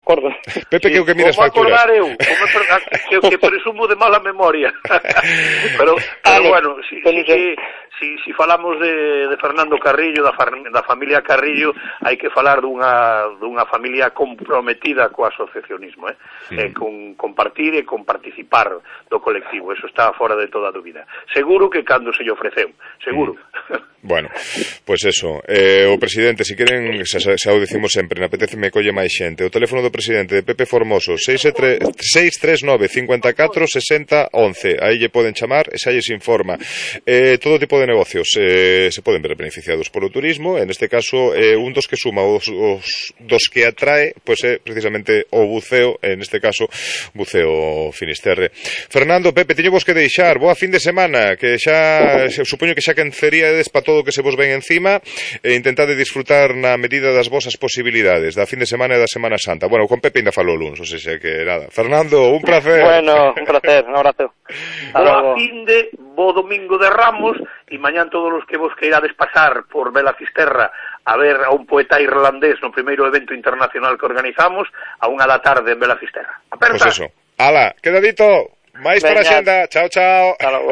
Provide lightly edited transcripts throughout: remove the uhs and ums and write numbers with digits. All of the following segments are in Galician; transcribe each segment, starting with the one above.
acordo. Pepe, que o que miras facturas. Como acordar eu, que presumo de mala memoria. pero bueno, si falamos de Fernando Carrillo, da familia Carrillo, hai que falar dunha familia comprometida co asociacionismo, con compartir e con participar do colectivo, eso está fora de toda dúbida. Seguro que cando se lle ofreceu, seguro. Bueno, pois eso, o presidente, se queren, xa o dicimos sempre, na apetece me colle máis xente. O teléfono do presidente de Pepe Formoso, 639 54 60 11. Aí lle poden chamar e xa lles informa. Todo tipo de negocios se poden ver beneficiados polo turismo. En este caso, un dos que suma os dos que atrae, pois é precisamente o buceo, en este caso, buceo Finisterre. Fernando, Pepe, tiño vos que deixar. Boa fin de semana, que xa supoño que xa quenceríades para todo o que se vos ven encima, e intentade disfrutar na medida das vosas posibilidades da fin de semana e da Semana Santa. Bueno, con Pepe ainda falou luns, ou seja que nada. Fernando, un placer. Bueno, un placer, un abrazo. Boa fin de, bo domingo de Ramos, e mañán todos os que vos queirades pasar por Vela Fisterra a ver a un poeta irlandés no primeiro evento internacional que organizamos, a 1 da tarde en Vela Fisterra. Aperta. Pois eso. Ala, quedadito. Máis para a xenda. Chao, chao. Hasta logo.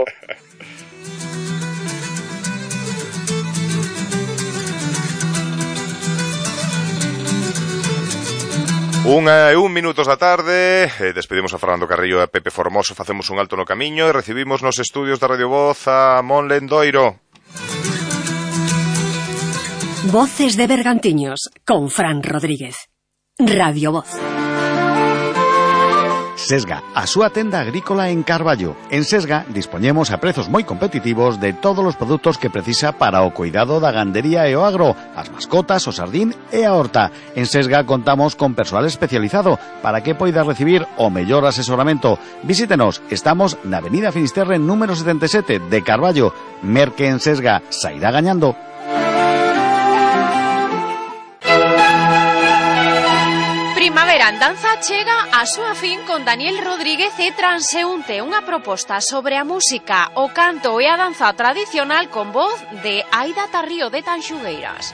Unha e 1 minutos da tarde, despedimos a Fernando Carrillo e a Pepe Formoso, facemos un alto no camiño e recibimos nos estudios da Radio Voz a Mon Lendoiro. Voces de Bergantiños, con Fran Rodríguez. Radio Voz. Sesga, a súa tenda agrícola en Carballo. En Sesga dispoñemos a prezos moi competitivos de todos os produtos que precisa para o cuidado da gandería e o agro, as mascotas, o sardín e a horta. En Sesga contamos con persoal especializado para que poida recibir o mellor asesoramento. Visítenos, estamos na Avenida Finisterre número 77 de Carballo. Merque en Sesga, sairá gañando. Primavera Andanza chega a súa fin con Daniel Rodríguez e Transeúnte, unha proposta sobre a música, o canto e a danza tradicional con voz de Aida Tarrío de Tanxugueiras.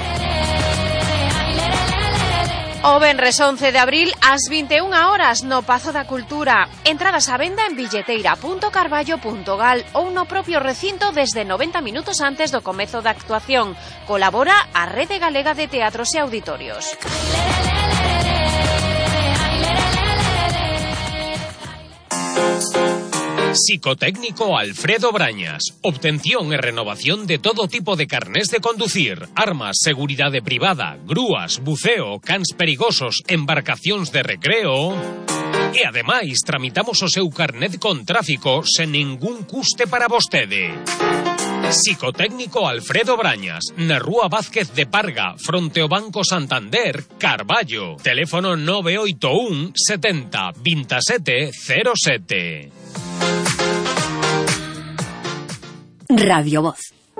O venres 11 de abril ás 21 horas no Pazo da Cultura. Entradas á venda en billeteira.carballo.gal ou no propio recinto desde 90 minutos antes do comezo da actuación. Colabora a Rede Galega de Teatros e Auditorios. Psicotécnico Alfredo Brañas. Obtención e renovación de todo tipo de carnés de conducir, armas, seguridade privada, grúas, buceo, cans perigosos, embarcacións de recreo. E ademais tramitamos o seu carnet con tráfico sen ningún custe para vostede. Psicotécnico Alfredo Brañas, na Rúa Vázquez de Parga, fronte ao Banco Santander, Carballo. Teléfono 981 70 27 07. Radio Voz.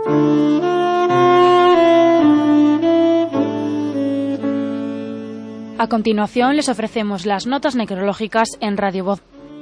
A continuación les ofrecemos las notas necrológicas en Radio Voz.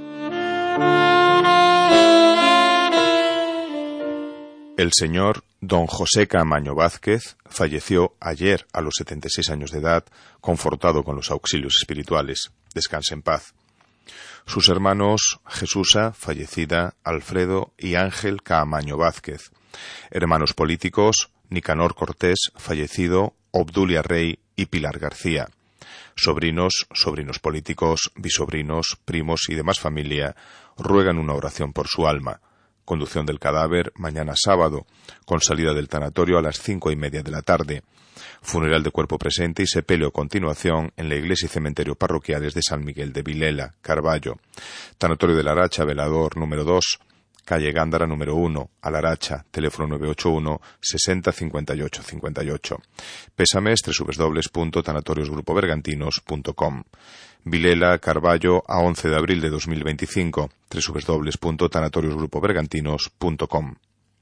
El señor don José Caamaño Vázquez falleció ayer a los 76 años de edad, confortado con los auxilios espirituales. Descanse en paz. Sus hermanos Jesusa, fallecida, Alfredo y Ángel Caamaño Vázquez. Hermanos políticos, Nicanor Cortés, fallecido, Obdulia Rey y Pilar García. Sobrinos, sobrinos políticos, bisobrinos, primos y demás familia ruegan una oración por su alma. Conducción del cadáver mañana sábado, con salida del tanatorio a las 5:30 de la tarde. Funeral de cuerpo presente y sepelio a continuación en la iglesia y cementerio parroquiales de San Miguel de Vilela, Carballo. Tanatorio de la Aracha, velador número 2, calle Gándara número 1, a la Aracha, teléfono 981 60 58 58. Pésames www.tanatoriosgrupobergantinos.com. Vilela, Carballo, a 11 de abril de 2025, www.tanatoriosgrupobergantinos.com.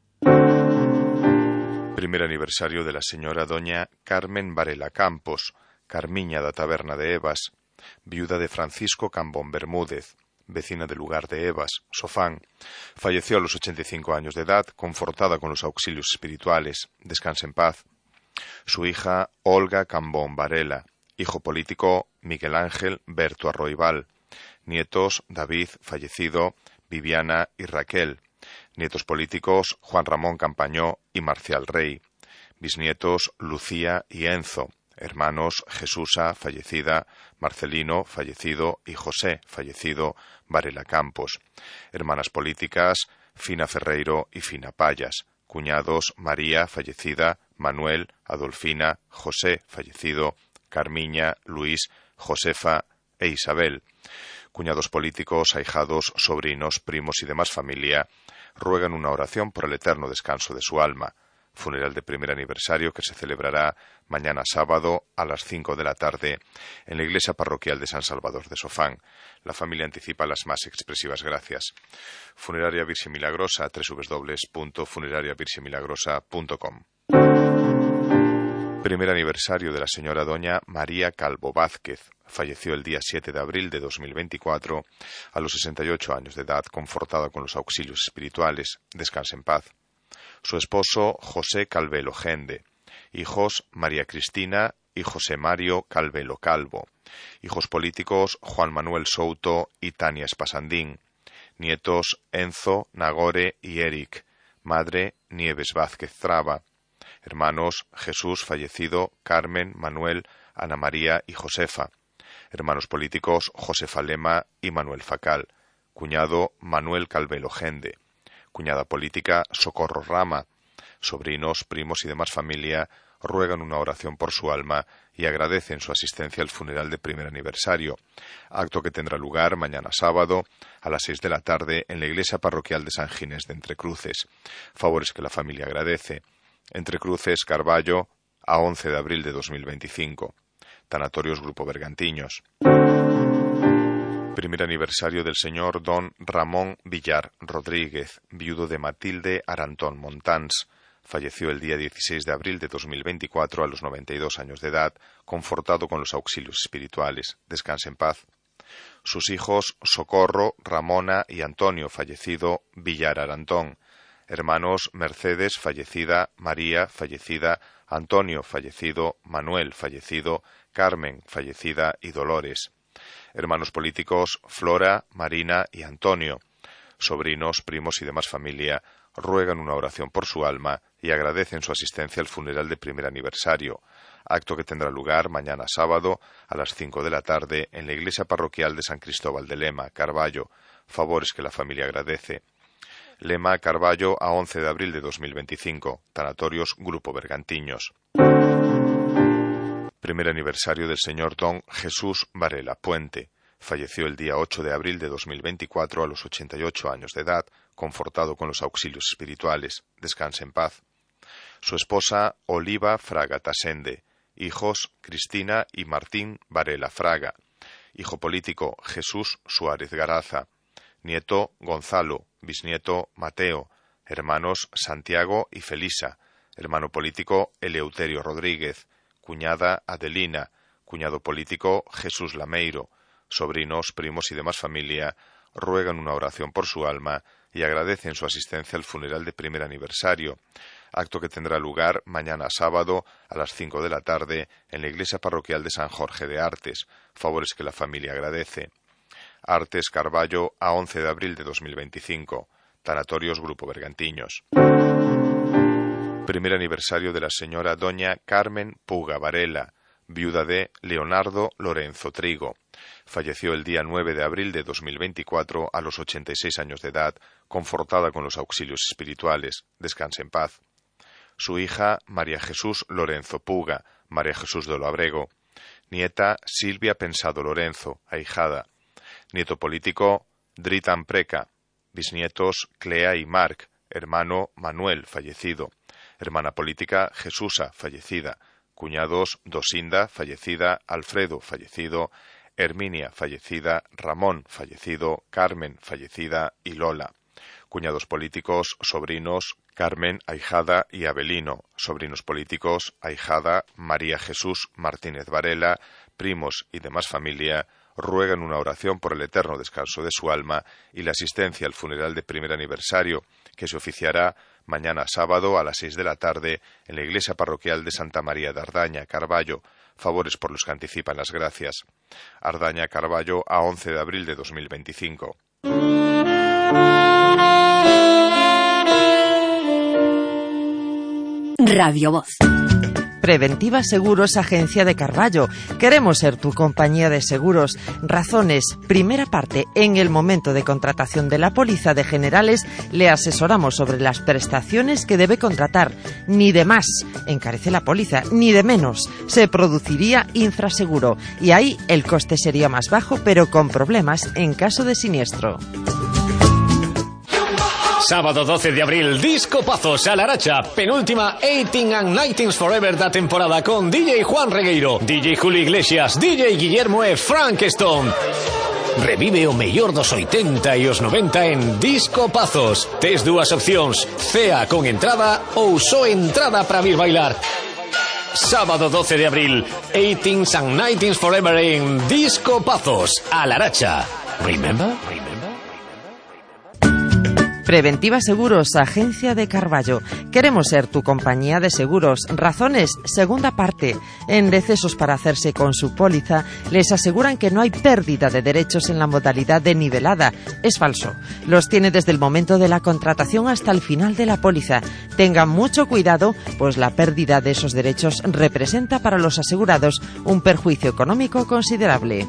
Primer aniversario de la señora doña Carmen Varela Campos, Carmiña da Taberna de Evas, viuda de Francisco Cambón Bermúdez, vecina del lugar de Evas, Sofán. Falleció a los 85 años de edad, confortada con los auxilios espirituales. Descanse en paz. Su hija Olga Cambón Varela, Hijo político Miguel Ángel Berto Arroibal. Nietos David, fallecido, Viviana y Raquel. Nietos políticos Juan Ramón Campañó y Marcial Rey. Bisnietos Lucía y Enzo. Hermanos Jesusa, fallecida, Marcelino, fallecido, y José, fallecido, Varela Campos. Hermanas políticas Fina Ferreiro y Fina Payas. Cuñados María, fallecida, Manuel, Adolfina, José, fallecido, Carmiña, Luis, Josefa e Isabel. Cuñados políticos, ahijados, sobrinos, primos y demás familia ruegan una oración por el eterno descanso de su alma. Funeral de primer aniversario que se celebrará mañana sábado a las 5 de la tarde en la iglesia parroquial de San Salvador de Sofán. La familia anticipa las más expresivas gracias. Funeraria Virgen Milagrosa, www.funerariavirgenmilagrosa.com. Primer aniversario de la señora doña María Calvo Vázquez. Falleció el día 7 de abril de 2024 a los 68 años de edad, confortada con los auxilios espirituales. Descanse en paz. Su esposo José Calvelo Gende. Hijos María Cristina y José Mario Calvelo Calvo. Hijos políticos Juan Manuel Souto y Tania Espasandín. Nietos Enzo, Nagore y Eric. Madre Nieves Vázquez Traba. Hermanos Jesús, fallecido, Carmen, Manuel, Ana María y Josefa. Hermanos políticos Josefa Lema y Manuel Facal. Cuñado Manuel Calvelo Gende. Cuñada política Socorro Rama. Sobrinos, primos y demás familia ruegan una oración por su alma y agradecen su asistencia al funeral de primer aniversario, acto que tendrá lugar mañana sábado a las 6 de la tarde en la iglesia parroquial de San Ginés de Entrecruces. Favores que la familia agradece. Entrecruces, Carballo, a 11 de abril de 2025. Tanatorios Grupo Bergantiños. Primer aniversario del señor don Ramón Villar Rodríguez, viudo de Matilde Arantón Montans. Falleció el día 16 de abril de 2024 a los 92 años de edad, confortado con los auxilios espirituales. Descanse en paz. Sus hijos Socorro, Ramona y Antonio, fallecido, Villar Arantón. Hermanos Mercedes, fallecida, María, fallecida, Antonio, fallecido, Manuel, fallecido, Carmen, fallecida y Dolores. Hermanos políticos Flora, Marina y Antonio. Sobrinos, primos y demás familia ruegan una oración por su alma y agradecen su asistencia al funeral de primer aniversario, acto que tendrá lugar mañana sábado a las 5 de la tarde en la iglesia parroquial de San Cristóbal de Lema, Carballo. Favores que la familia agradece. Lema, Carballo, a 11 de abril de 2025. Tanatorios Grupo Bergantiños. Primer aniversario del señor don Jesús Varela Puente. Falleció el día 8 de abril de 2024 a los 88 años de edad, confortado con los auxilios espirituales. Descanse en paz. Su esposa Oliva Fraga Tasende. Hijos Cristina y Martín Varela Fraga. Hijo político Jesús Suárez Garaza. Nieto Gonzalo. Bisnieto Mateo. Hermanos Santiago y Felisa. Hermano político Eleuterio Rodríguez. Cuñada Adelina. Cuñado político Jesús Lameiro. Sobrinos, primos y demás familia ruegan una oración por su alma y agradecen su asistencia al funeral de primer aniversario, acto que tendrá lugar mañana sábado a las 5 de la tarde en la iglesia parroquial de San Jorge de Artes. Favores que la familia agradece. Artes, Carballo, a 11 de abril de 2025. Tanatorios Grupo Bergantiños. Primer aniversario de la señora doña Carmen Puga Varela, viuda de Leonardo Lorenzo Trigo. Falleció el día 9 de abril de 2024 a los 86 años de edad, confortada con los auxilios espirituales. Descanse en paz. Su hija María Jesús Lorenzo Puga, María Jesús de lo Abrego. Nieta Silvia Pensado Lorenzo, ahijada. Nieto político Dritan Preca. Bisnietos Clea y Marc. Hermano Manuel, fallecido. Hermana política Jesusa, fallecida. Cuñados Dosinda, fallecida, Alfredo, fallecido, Herminia, fallecida, Ramón, fallecido, Carmen, fallecida y Lola. Cuñados políticos, sobrinos, Carmen, ahijada y Abelino. Sobrinos políticos, ahijada, María Jesús Martínez Varela. Primos y demás familia ruegan una oración por el eterno descanso de su alma y la asistencia al funeral de primer aniversario, que se oficiará mañana sábado a las 6 de la tarde en la iglesia parroquial de Santa María de Ardaña, Carballo. favores por los que anticipan las gracias. Ardaña Carballo a 11 de abril de 2025. Radio Voz. Preventiva Seguros, Agencia de Carballo. Queremos ser tu compañía de seguros. Razones. Primera parte. En el momento de contratación de la póliza de generales, le asesoramos sobre las prestaciones que debe contratar. Ni de más encarece la póliza, ni de menos. Se produciría infraseguro. Y ahí el coste sería más bajo, pero con problemas en caso de siniestro. Sábado 12 de abril, Discopazos a la Aracha, penúltima 18 and 19 Forever da temporada con DJ Juan Regueiro, DJ Julio Iglesias, DJ Guillermo e Frankenstone. Revive o mellor dos 80 e os 90 en Discopazos. Tes dúas opcións, cea con entrada ou só entrada para vir bailar. Sábado 12 de abril, 18 and 19 Forever en Discopazos a la Aracha. Remember? Preventiva Seguros, Agencia de Carballo. Queremos ser tu compañía de seguros. Razones, segunda parte. En decesos para hacerse con su póliza, les aseguran que no hay pérdida de derechos en la modalidad de nivelada. Es falso. Los tiene desde el momento de la contratación hasta el final de la póliza. Tengan mucho cuidado, pues la pérdida de esos derechos representa para los asegurados un perjuicio económico considerable.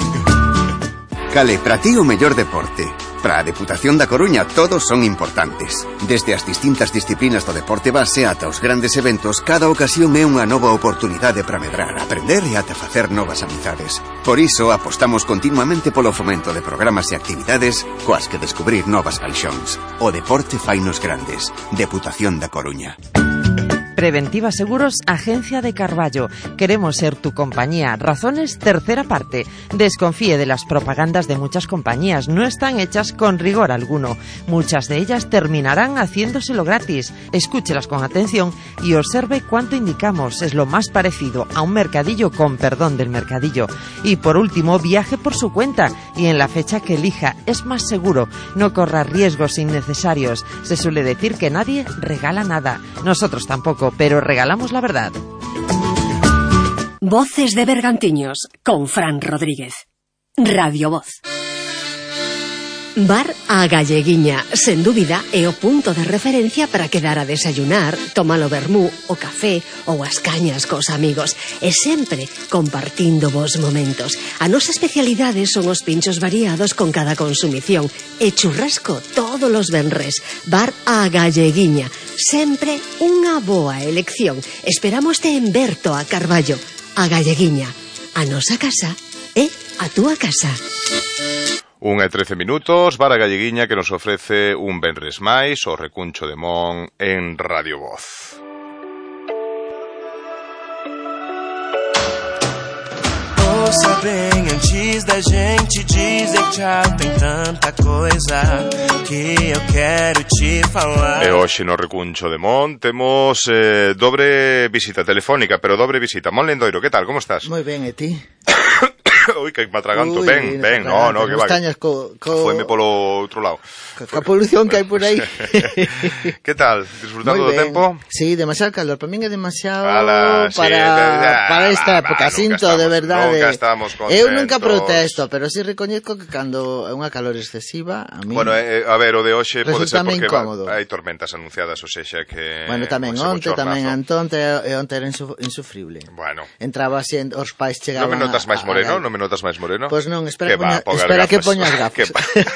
Cale, para ti o mellor deporte. Para a Deputación da Coruña todos son importantes. Desde as distintas disciplinas do deporte base ata os grandes eventos, cada ocasión é unha nova oportunidade para medrar, aprender e ata facer novas amizades. Por iso apostamos continuamente polo fomento de programas e actividades coas que descubrir novas paixóns. O deporte fainos grandes. Deputación da Coruña. Preventiva Seguros, Agencia de Carballo. Queremos ser tu compañía. Razones, tercera parte. Desconfíe de las propagandas de muchas compañías. No están hechas con rigor alguno. Muchas de ellas terminarán haciéndoselo gratis. Escúchelas con atención y observe cuánto indicamos. Es lo más parecido a un mercadillo con perdón del mercadillo. Y por último, viaje por su cuenta y en la fecha que elija. Es más seguro. No corra riesgos innecesarios. Se suele decir que nadie regala nada. Nosotros tampoco, pero regalamos la verdad. Voces de Bergantiños con Fran Rodríguez. Radio Voz. Bar a Galleguiña, sen dúbida, é o punto de referencia para quedar a desayunar, tomar o vermú, o café ou as cañas cos amigos, e sempre compartindo vos momentos. A nosa especialidade son os pinchos variados con cada consumición e churrasco todos os venres. Bar a Galleguiña, sempre unha boa elección. Esperámoste en Berto a Carballo. A Galleguiña, a nosa casa é a túa casa. 1:13 minutos, Bar a Galleguiña que nos ofrece un venres máis, o Recuncho de Mon en Radio Voz. Ouça bem, antes da gente dizer tchau, tem tanta coisa que eu quero te falar. E hoxe no Recuncho de Mon temos dobre visita telefónica, pero dobre visita. Mon Lendoiro, que tal, como estás? Moi ben, e ti? Ui, que me atraganto, ben, no, que vai. Foime polo outro lado. A polución que hai por aí. Que tal? Disfrutando do tempo? Sí, demasiado calor, para min é demasiado para esta época, sinto de verdade. Nunca estamos contentos. Eu nunca protesto, pero si recoñezco que cando é unha calor excesiva, a mí... Bueno, a ver, o de hoxe pode ser porque incómodo. Hai tormentas anunciadas, o sexa que... Bueno, tamén onte, tamén antonte, e onte era insufrible. Bueno. Entraba así, os pais chegaban... Non me notas máis moreno? Non me notas máis moreno? Pois non, espera que poñas gafas.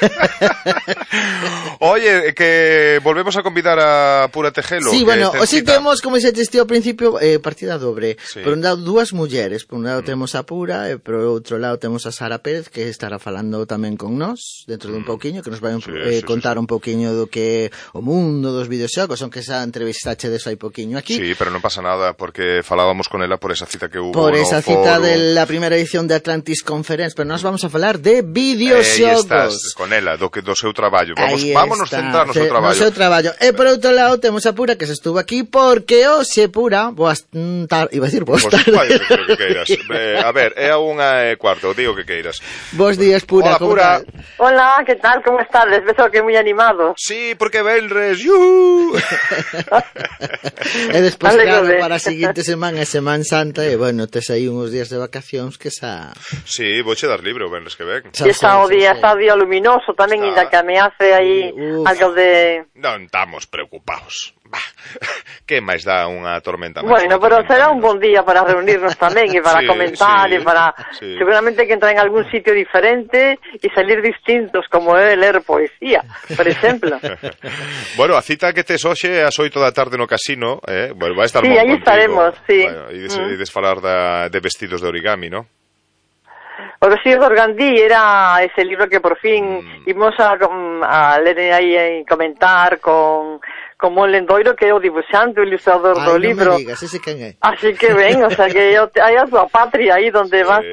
Oye, que volvemos a convidar a Pura Tejelo. Sí, bueno, hoxe temos, como xe dixeste ao principio, partida dobre. Sí. Por un lado, dúas mulleres. Por un lado temos a Pura, e por outro lado temos a Sara Pérez, que estará falando tamén con nós, dentro de un pouquiño, que nos vai contar un pouquiño do que o mundo dos videoxogos, aunque esa entrevistache de eso hai pouquiño aquí. Sí, pero non pasa nada, porque falábamos con ela por esa cita que hubo por esa cita foro. de la primeira edición de Atlantis multisconferencia, pero nós vamos a falar de videoxogos. Aí estás, con ela, do seu traballo. Vámonos centrar no seu traballo. No seu traballo. E por outro lado, temos a Pura, que se estuvo aquí, porque hoxe, Pura, iba a decir boas tardes. Que queiras. A ver, é a 1:15, digo que queiras. Bos días, Pura. Hola, Pura. Hola, que tal, como estades? Beso que moi animado. Sí, porque Benres, yuhu. E despois, claro, para a seguinte semana, Semana Santa, e, bueno, tes aí uns días de vacacións que xa... Sí, vouche dar libre o Benres que ven. Está o día luminoso tamén, ainda que ameace aí algo de... Non estamos preocupados. Que máis dá unha tormenta? Bueno, pero será un bon día para reunirnos tamén e para comentar e para... Seguramente que entrar en algún sitio diferente e salir distintos, como é ler poesía, por exemplo. Bueno, a cita que tes hoxe ás 8 da tarde no casino, bueno, vai estar sí, aí estaremos, sí. Bueno, e desfalar de vestidos de origami, ¿no? O vestido de Organdí era ese libro que por fin imos a ler aí e comentar con Mon Lendoiro, que é o dibuixante, o ilustrador do libro. Me digas, ese quen é? Así que ven, o sea, que hai a súa patria aí donde vas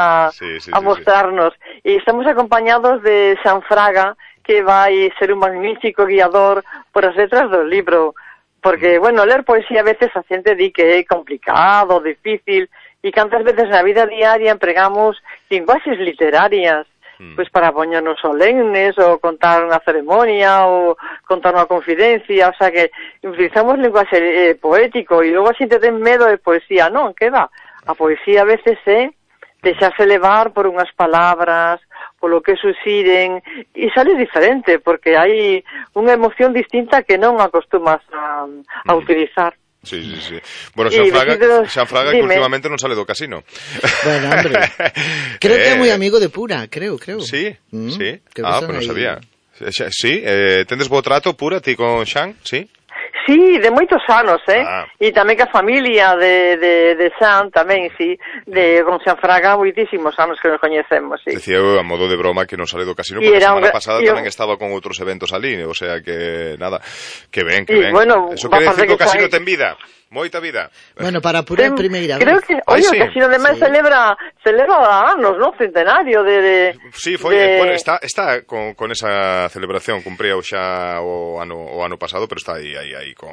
a mostrarnos. E estamos acompañados de Xan Fraga, que vai ser un magnífico guiador por as letras do libro. Porque, bueno, ler poesía a veces a xente di que é complicado, difícil, e cantas veces na vida diaria empregamos linguaxes literarias, pois para poñernos solemnes, ou contar unha ceremonia, ou contar unha confidencia, o sea que utilizamos linguaxe poético, e logo a xente ten medo de poesía. Non, que va? A poesía a veces é deixarse levar por unhas palabras, polo que suxiren, e sale diferente, porque hai unha emoción distinta que non acostumas a utilizar. Sí. Bueno, Xan Fraga que últimamente non sale do casino. Bueno, hombre. Creo que é moi amigo de Pura, creo. Sí. Pues non sabía. Sí, tendes bo trato, Pura, ti con Xan, sí? Sí, de moitos anos, E tamén que a familia de Xan tamén, sí, con Xan Fraga moitísimos anos que nos coñecemos, sí. Decía eu a modo de broma que non sale do casino, porque a semana pasada tamén estaba con outros eventos ali, o sea que, nada, que ben. Bueno, eso quere decir que o casino ten vida. Moita vida. Bueno, para Pura primeira vez. Creo que, o casino además celebra anos, ¿no? Centenario de... Sí, bueno, está con esa celebración, cumpría xa o ano pasado, pero está aí con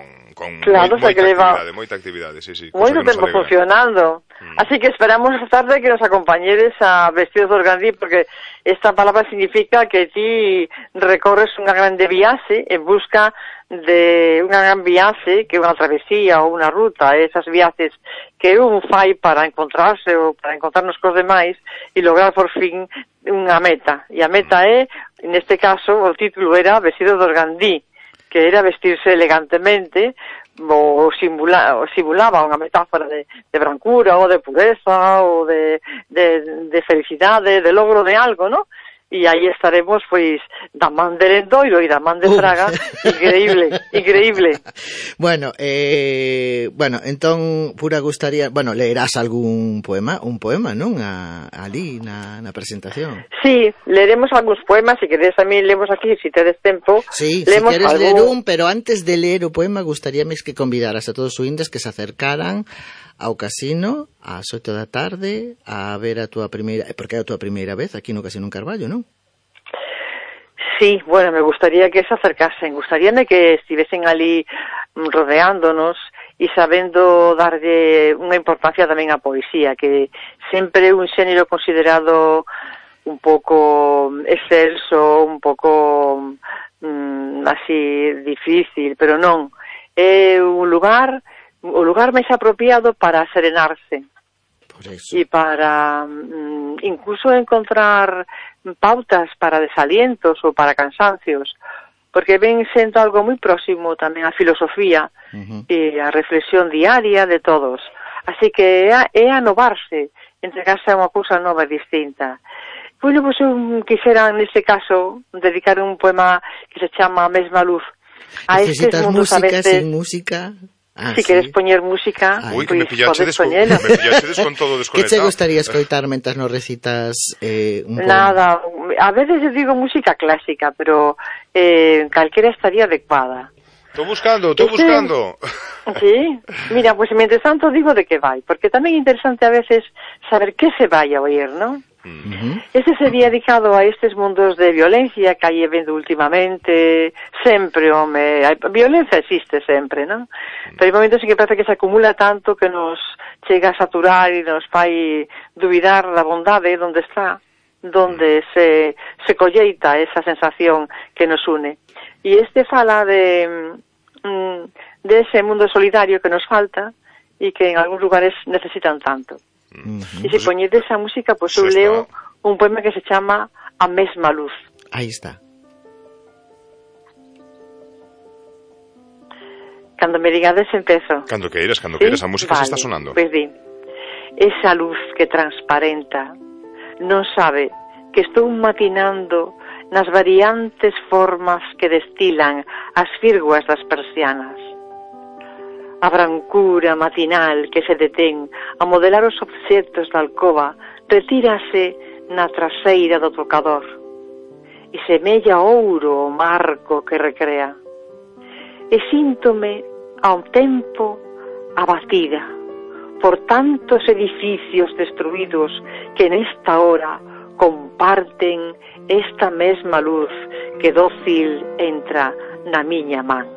moita actividade, sí. Moito tempo funcionando. Así que esperamos esta tarde que nos acompañedes a Vestidos de Organdí, porque esta palabra significa que ti recorres unha grande viaxe en busca de unha gran viaxe, que é unha travesía ou unha ruta, esas viaxes que un fai para encontrarse ou para encontrarnos cos demais e lograr por fin unha meta. E a meta é, neste caso, o título era Vestidos de Organdí, que era vestirse elegantemente, ou simulaba unha metáfora de brancura ou de pureza ou de felicidade, de logro de algo, ¿no? E aí estaremos, pois, da man de Lendoiro e da man de Fraga. Increíble. Bueno, entón, Pura gustaría... Bueno, leerás un poema, non? Ali, na presentación. Sí, leeremos algúns poemas, se queres tamén leemos aquí, se tedes tempo. Sí, se queres ler pero antes de ler o poema, gustaríame que convidaras a todos os ointes que se acercaran ao casino ás 8 da tarde a ver a túa primeira... Porque é a túa primeira vez aquí no Casino en Carballo, non? Sí, bueno, me gustaría que se acercasen. Gustaríame que estivesen ali rodeándonos e sabendo darlle unha importancia tamén á poesía, que sempre é un xénero considerado un pouco excelso, un pouco así difícil, pero non. É un lugar... o lugar máis apropiado para serenarse e para incluso encontrar pautas para desalientos ou para cansancios, porque ven sendo algo moi próximo tamén á filosofía e á reflexión diaria de todos. Así que é anovarse, entregarse a unha cousa nova e distinta. Bueno, pois eu quixera neste caso dedicar un poema que se chama A Mesma Luz. Necesitas música, sin música... Si queres poñer música, pois podes poñela. Me pillachedes con todo desconectado. Que te gustaría escoitar mentas nos recitas un poema? Nada, a veces eu digo música clásica, pero calquera estaría adecuada. Estou buscando. Sí, mira, pues mientras tanto digo de que vai, porque tamén é interesante a veces saber que se vai a oír, ¿no? Este sería dedicado a estes mundos de violencia que hai vendo últimamente, sempre, home, a violencia existe sempre, non? Pero hai momentos en que parece que se acumula tanto que nos chega a saturar e nos fai dubidar da bondade onde está, donde se colleita esa sensación que nos une. E este fala de ese mundo solidario que nos falta e que en algúns lugares necesitan tanto. E se poñede esa música, pois eu leo un poema que se chama A mesma luz. Aí está. Cando me digades empezo. Cando queiras, ¿Sí? a música se está sonando. Pois di, esa luz que transparenta non sabe que estou matinando nas variantes formas que destilan as virguas das persianas. A brancura matinal que se detén a modelar os obxectos da alcoba retírase na traseira do tocador e semella ouro o marco que recrea. E síntome ao tempo abatida por tantos edificios destruídos que nesta hora comparten esta mesma luz que dócil entra na miña man.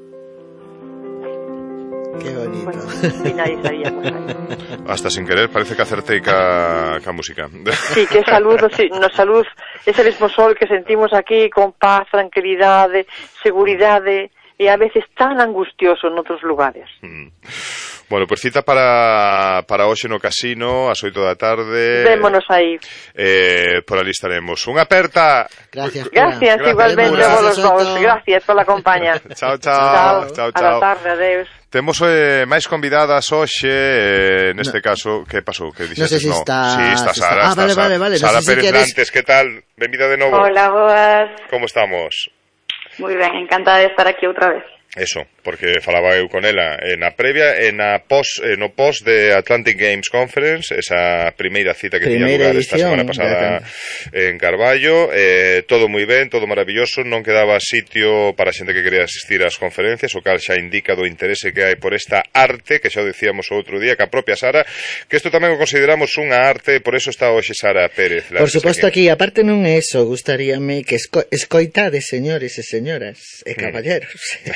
Qué bonito. Bueno, finalizaríamos aí. Hasta sin querer parece que acertei ca música. Sí, que salud, nos salud, ese mesmo sol que sentimos aquí con paz, tranquilidade, seguridade e a veces tan angustioso en outros lugares. Bueno, pues cita para hoxe no casino ás 8 da tarde. Vémonos aí. Por ali estaremos. Unha aperta. Gracias, igualmente a vos dous. Gracias pola compañía. Chao. A la tarde, adeus. Temos máis convidadas hoxe, neste caso, que pasou? Que dixetes, non sei se está... Sí, está Sara. Vale. Sara Pérez Lantes, que tal? Benvida de novo. Hola, boas. Como estamos? Moi ben, encantada de estar aquí outra vez. Eso, porque falaba eu con ela na previa, no post de Atlantic Games Conference, esa primeira cita que tiña lugar esta semana pasada en Carballo, todo moi ben, todo maravilloso, non quedaba sitio para a xente que quería asistir ás conferencias, o cal xa indica do interese que hai por esta arte, que xa o dicíamos o outro día, que a propia Sara, que isto tamén o consideramos unha arte, por eso está hoxe Sara Pérez. Por suposto aquí, aparte non é eso, gustaríame que escoitades, señores e señoras e caballeros,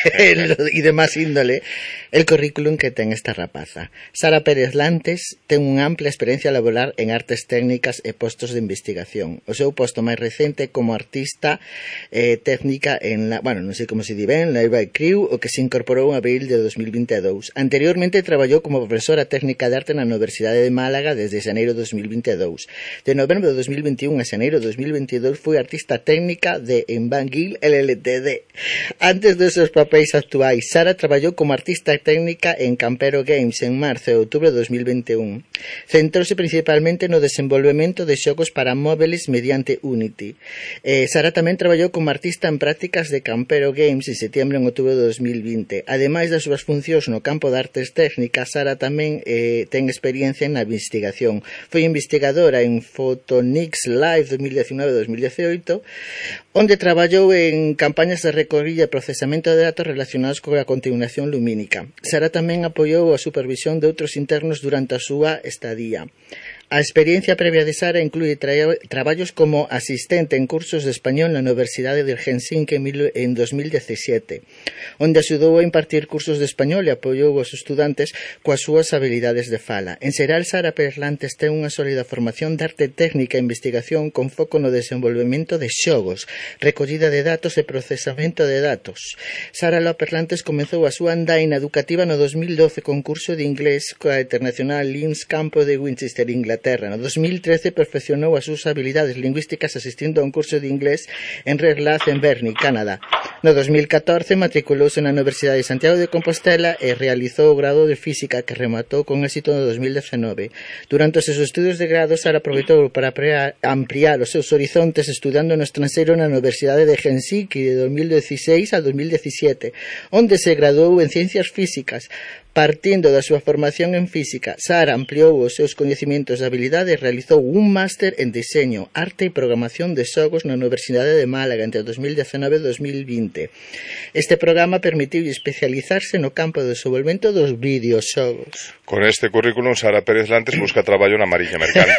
e demás índole, el currículum que ten esta rapaza. Sara Pérez Lantes ten unha ampla experiencia laboral en artes técnicas e postos de investigación. O seu posto máis recente como artista técnica en la, bueno, non sei como se di ben, la Ibai Crew, o que se incorporou en abril de 2022. Anteriormente traballou como profesora técnica de arte na Universidade de Málaga desde xaneiro de 2022. De novembro de 2021 a xaneiro de 2022 foi artista técnica de Envanguil LLTD. Antes dos seus papéis actuais, Sara traballou como artista técnica en Campero Games en marzo e outubro de 2021. Centrouse principalmente no desenvolvemento de xogos para móviles mediante Unity. Sara tamén traballou como artista en prácticas de Campero Games en setembro e en outubro de 2020. Ademais das súas funcións no campo de artes técnicas, Sara tamén ten experiencia na investigación. Foi investigadora en Photonics Live 2019-2018, onde traballou en campañas de recorrida e procesamento de datos relacionados coa continuación lumínica. Sara tamén apoiou a supervisión de outros internos durante a súa estadía. A experiencia previa de Sara inclúe traballos como asistente en cursos de español na Universidade de Helsinki en 2017, onde axudou a impartir cursos de español e apoiou aos estudantes coas súas habilidades de fala. En xeral, Sara Pérez Lantes ten unha sólida formación de arte técnica e investigación con foco no desenvolvemento de xogos, recollida de datos e procesamento de datos. Sara López Lantes comezou a súa andaina educativa no 2012 con curso de inglés coa Internacional Linz Campo de Winchester, Inglaterra. No 2013 perfeccionou as súas habilidades lingüísticas asistindo a un curso de inglés en Red Lab en Berni, Canadá. No 2014 matriculouse na Universidade de Santiago de Compostela e realizou o grado de Física que rematou con éxito no 2019. Durante os seus estudios de grado, Sara aproveitou para ampliar os seus horizontes estudando no estranxeiro na Universidade de Helsinki de 2016 a 2017, onde se graduou en Ciencias Físicas. Partindo da súa formación en física, Sara ampliou os seus coñecementos desas habilidades realizou un máster en diseño, arte e programación de xogos na Universidade de Málaga entre 2019 e 2020. Este programa permitiu especializarse no campo de desenvolvemento dos videoxogos. Con este currículum, Sara Pérez Lantes busca traballo na Mariña Mercante.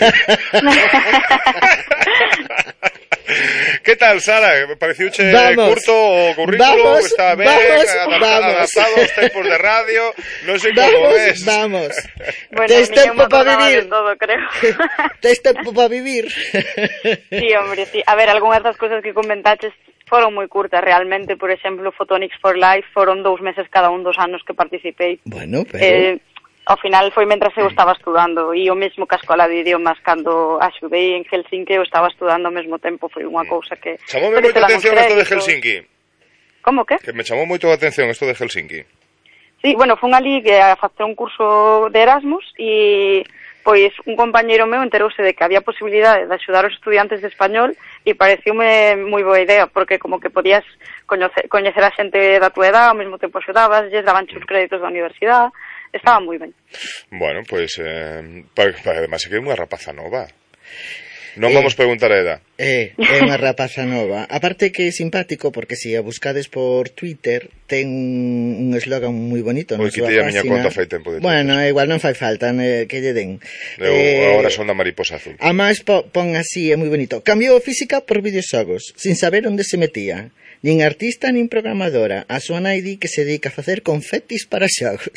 ¿Qué tal, Sara? ¿Pareciuche curto o currículo? Está ben, adaptado aos tempos de radio? Non sei como ves. Vamos. Bueno, tes tempo para vivir. Todo, creo. Tes tempo para vivir. Sí, hombre, sí. A ver, algunhas das cousas que comentaches foron moi curtas realmente. Por exemplo, Photonics for Life foron 2 meses cada un dos anos que participei. Bueno, pero... ao final foi mentras eu estaba estudando, e o mesmo que a Escola de Idiomas cando axudei en Helsinki eu estaba estudando ao mesmo tempo, foi unha cousa que... Chamoume moito a atención isto de Helsinki. Como que? Que me chamou moito a atención isto de Helsinki. Sí, bueno, fun ali a facer un curso de Erasmus e pois un compañeiro meu enterouse de que había posibilidade de axudar os estudiantes de español e pareciume moi boa idea, porque como que podías coñecer a xente da tua edad, ao mesmo tempo axudabas, lles daban os créditos da universidade. Estaba moi ben. Bueno, pois, además é que é unha rapaza nova. Non vamos preguntar a edad. É unha rapaza nova. Aparte que é simpático, porque se a buscades por Twitter, ten un eslogan moi bonito. Pois quitei a miña conta fai tempo de Twitter. Bueno, igual non fai falta que lle den. Agora son da mariposa azul. A máis pon así, é moi bonito. Cambiou física por videoxogos, sin saber onde se metía. Nin artista nin programadora. A súa nai di que se dedica a facer confetis para xogos.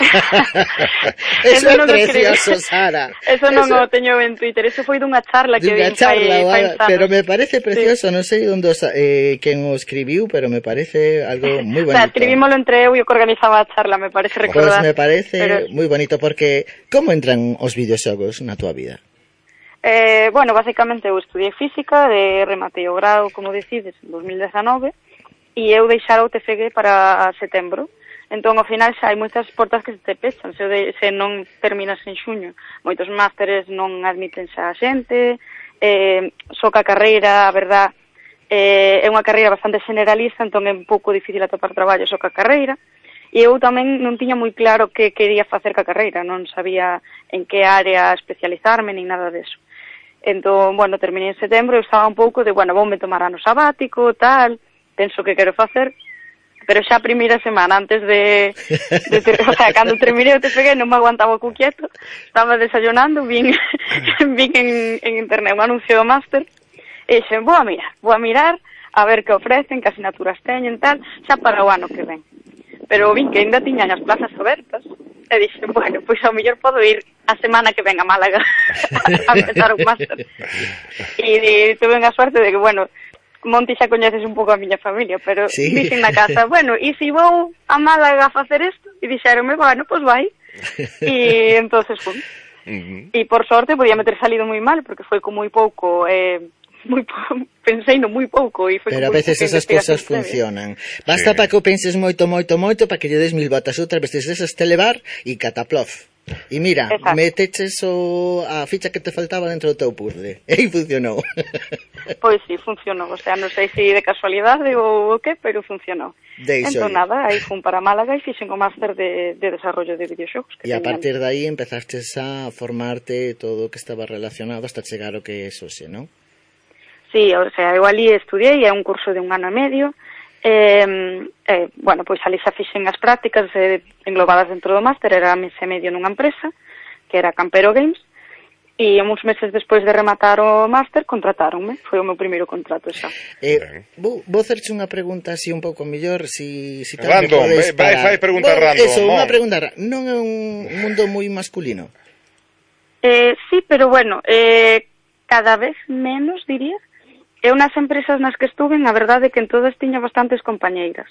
Eso é precioso, Sara. Eso non o teño en Twitter. Eso foi dunha charla que vi fai anos. Pero me parece precioso. Non sei onde quen o escribiu, pero me parece algo moi bonito. O sea, escribímolo entre eu e o que organizaba a charla, me parece recordar. Pues me parece moi bonito, porque como entran os videoxogos na tua vida? Bueno, basicamente eu estudiei física, rematei o grado, como decides, en 2019, e eu deixara o TFG para setembro. Entón, ao final, xa hai moitas portas que se te pechan, se non terminas en xuño. Moitos másteres non admiten xa a xente, só que a carreira, a verdad, é unha carreira bastante generalista, entón é un pouco difícil atopar traballo só que a carreira. E eu tamén non tiña moi claro que quería facer ca carreira, non sabía en que área especializarme, nin nada deso. Entón, bueno, terminei en setembro e estaba un pouco de, bueno, voume tomar ano sabático, tal, penso que quero facer, pero xa a primeira semana, antes de o sea, cando terminei o TFG non me aguantaba o cu quieto, estaba desayunando, vin en internet un anuncio do máster, e xe, vou a mirar, a ver que ofrecen, que asignaturas teñen, tal, xa para o ano que ven. Pero vin que ainda tiñan as plazas abertas, e dixen, bueno, pois ao mellor podo ir a semana que ven a Málaga a empezar un máster. E tuve a suerte de que, bueno, Monti xa coñeces un pouco a miña familia, pero sí. Dixen na casa, bueno, e se vou a Málaga a facer isto? E dixeronme, bueno, pois vai. E entonces fui. E por sorte podía ter salido moi mal, porque foi con moi pouco... pensei no moi pouco e foi. Pero a veces esas cousas funcionan. Basta para que o penses moito para que lle des 1000 voltas, outras veces esas te levar e cataplof. E mira, meteches a ficha que te faltaba dentro do teu puzzle e funcionou. Pois sí, funcionou, o sea, non sei se de casualidade ou o que, pero funcionou. Entón nada, aí fun para Málaga e fixen o máster de desarrollo de videoxogos. E a partir de aí empezastes a formarte todo o que estaba relacionado hasta chegar o que é Xose, non? Sí, o sea, eu ali estudiei, é un curso de 1 ano e medio, bueno, pois ali xa fixen as prácticas englobadas dentro do máster, era mes e medio nunha empresa, que era Campero Games, e uns meses despois de rematar o máster, contratáronme, foi o meu primeiro contrato xa. Vou hacerche unha pregunta así un pouco mellor, si random, vai preguntar random. Eso, unha pregunta, non é un mundo moi masculino? Sí, pero bueno, cada vez menos, diría. Eu nas empresas nas que estuve, a verdade é que en todas tiña bastantes compañeiras.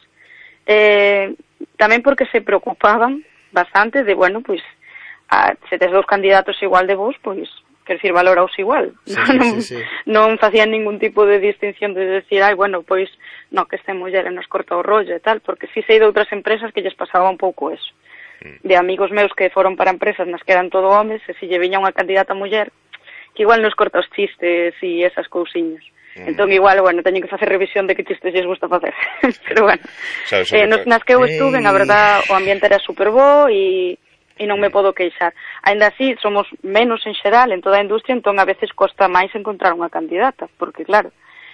Tamén porque se preocupaban bastante de, bueno, pois, se tes 2 candidatos igual de vos, pois, quer dicir, valoraos igual. Sí. Non facían ningún tipo de distinción de decir, bueno, pois, no, que este muller nos corta o rollo e tal, porque si sei de outras empresas que lles pasaba un pouco eso. De amigos meus que foron para empresas nas que eran todo homes, e se lle viña unha candidata muller, que igual nos corta os chistes e esas cousiñas. Entón igual, bueno, teño que facer revisión de que chistes lles gusta facer. Pero bueno, nas que eu estuve, a verdad, o ambiente era super bo e e non me podo queixar. Ainda así, somos menos en xeral en toda a industria, entón a veces costa máis encontrar unha candidata, porque claro,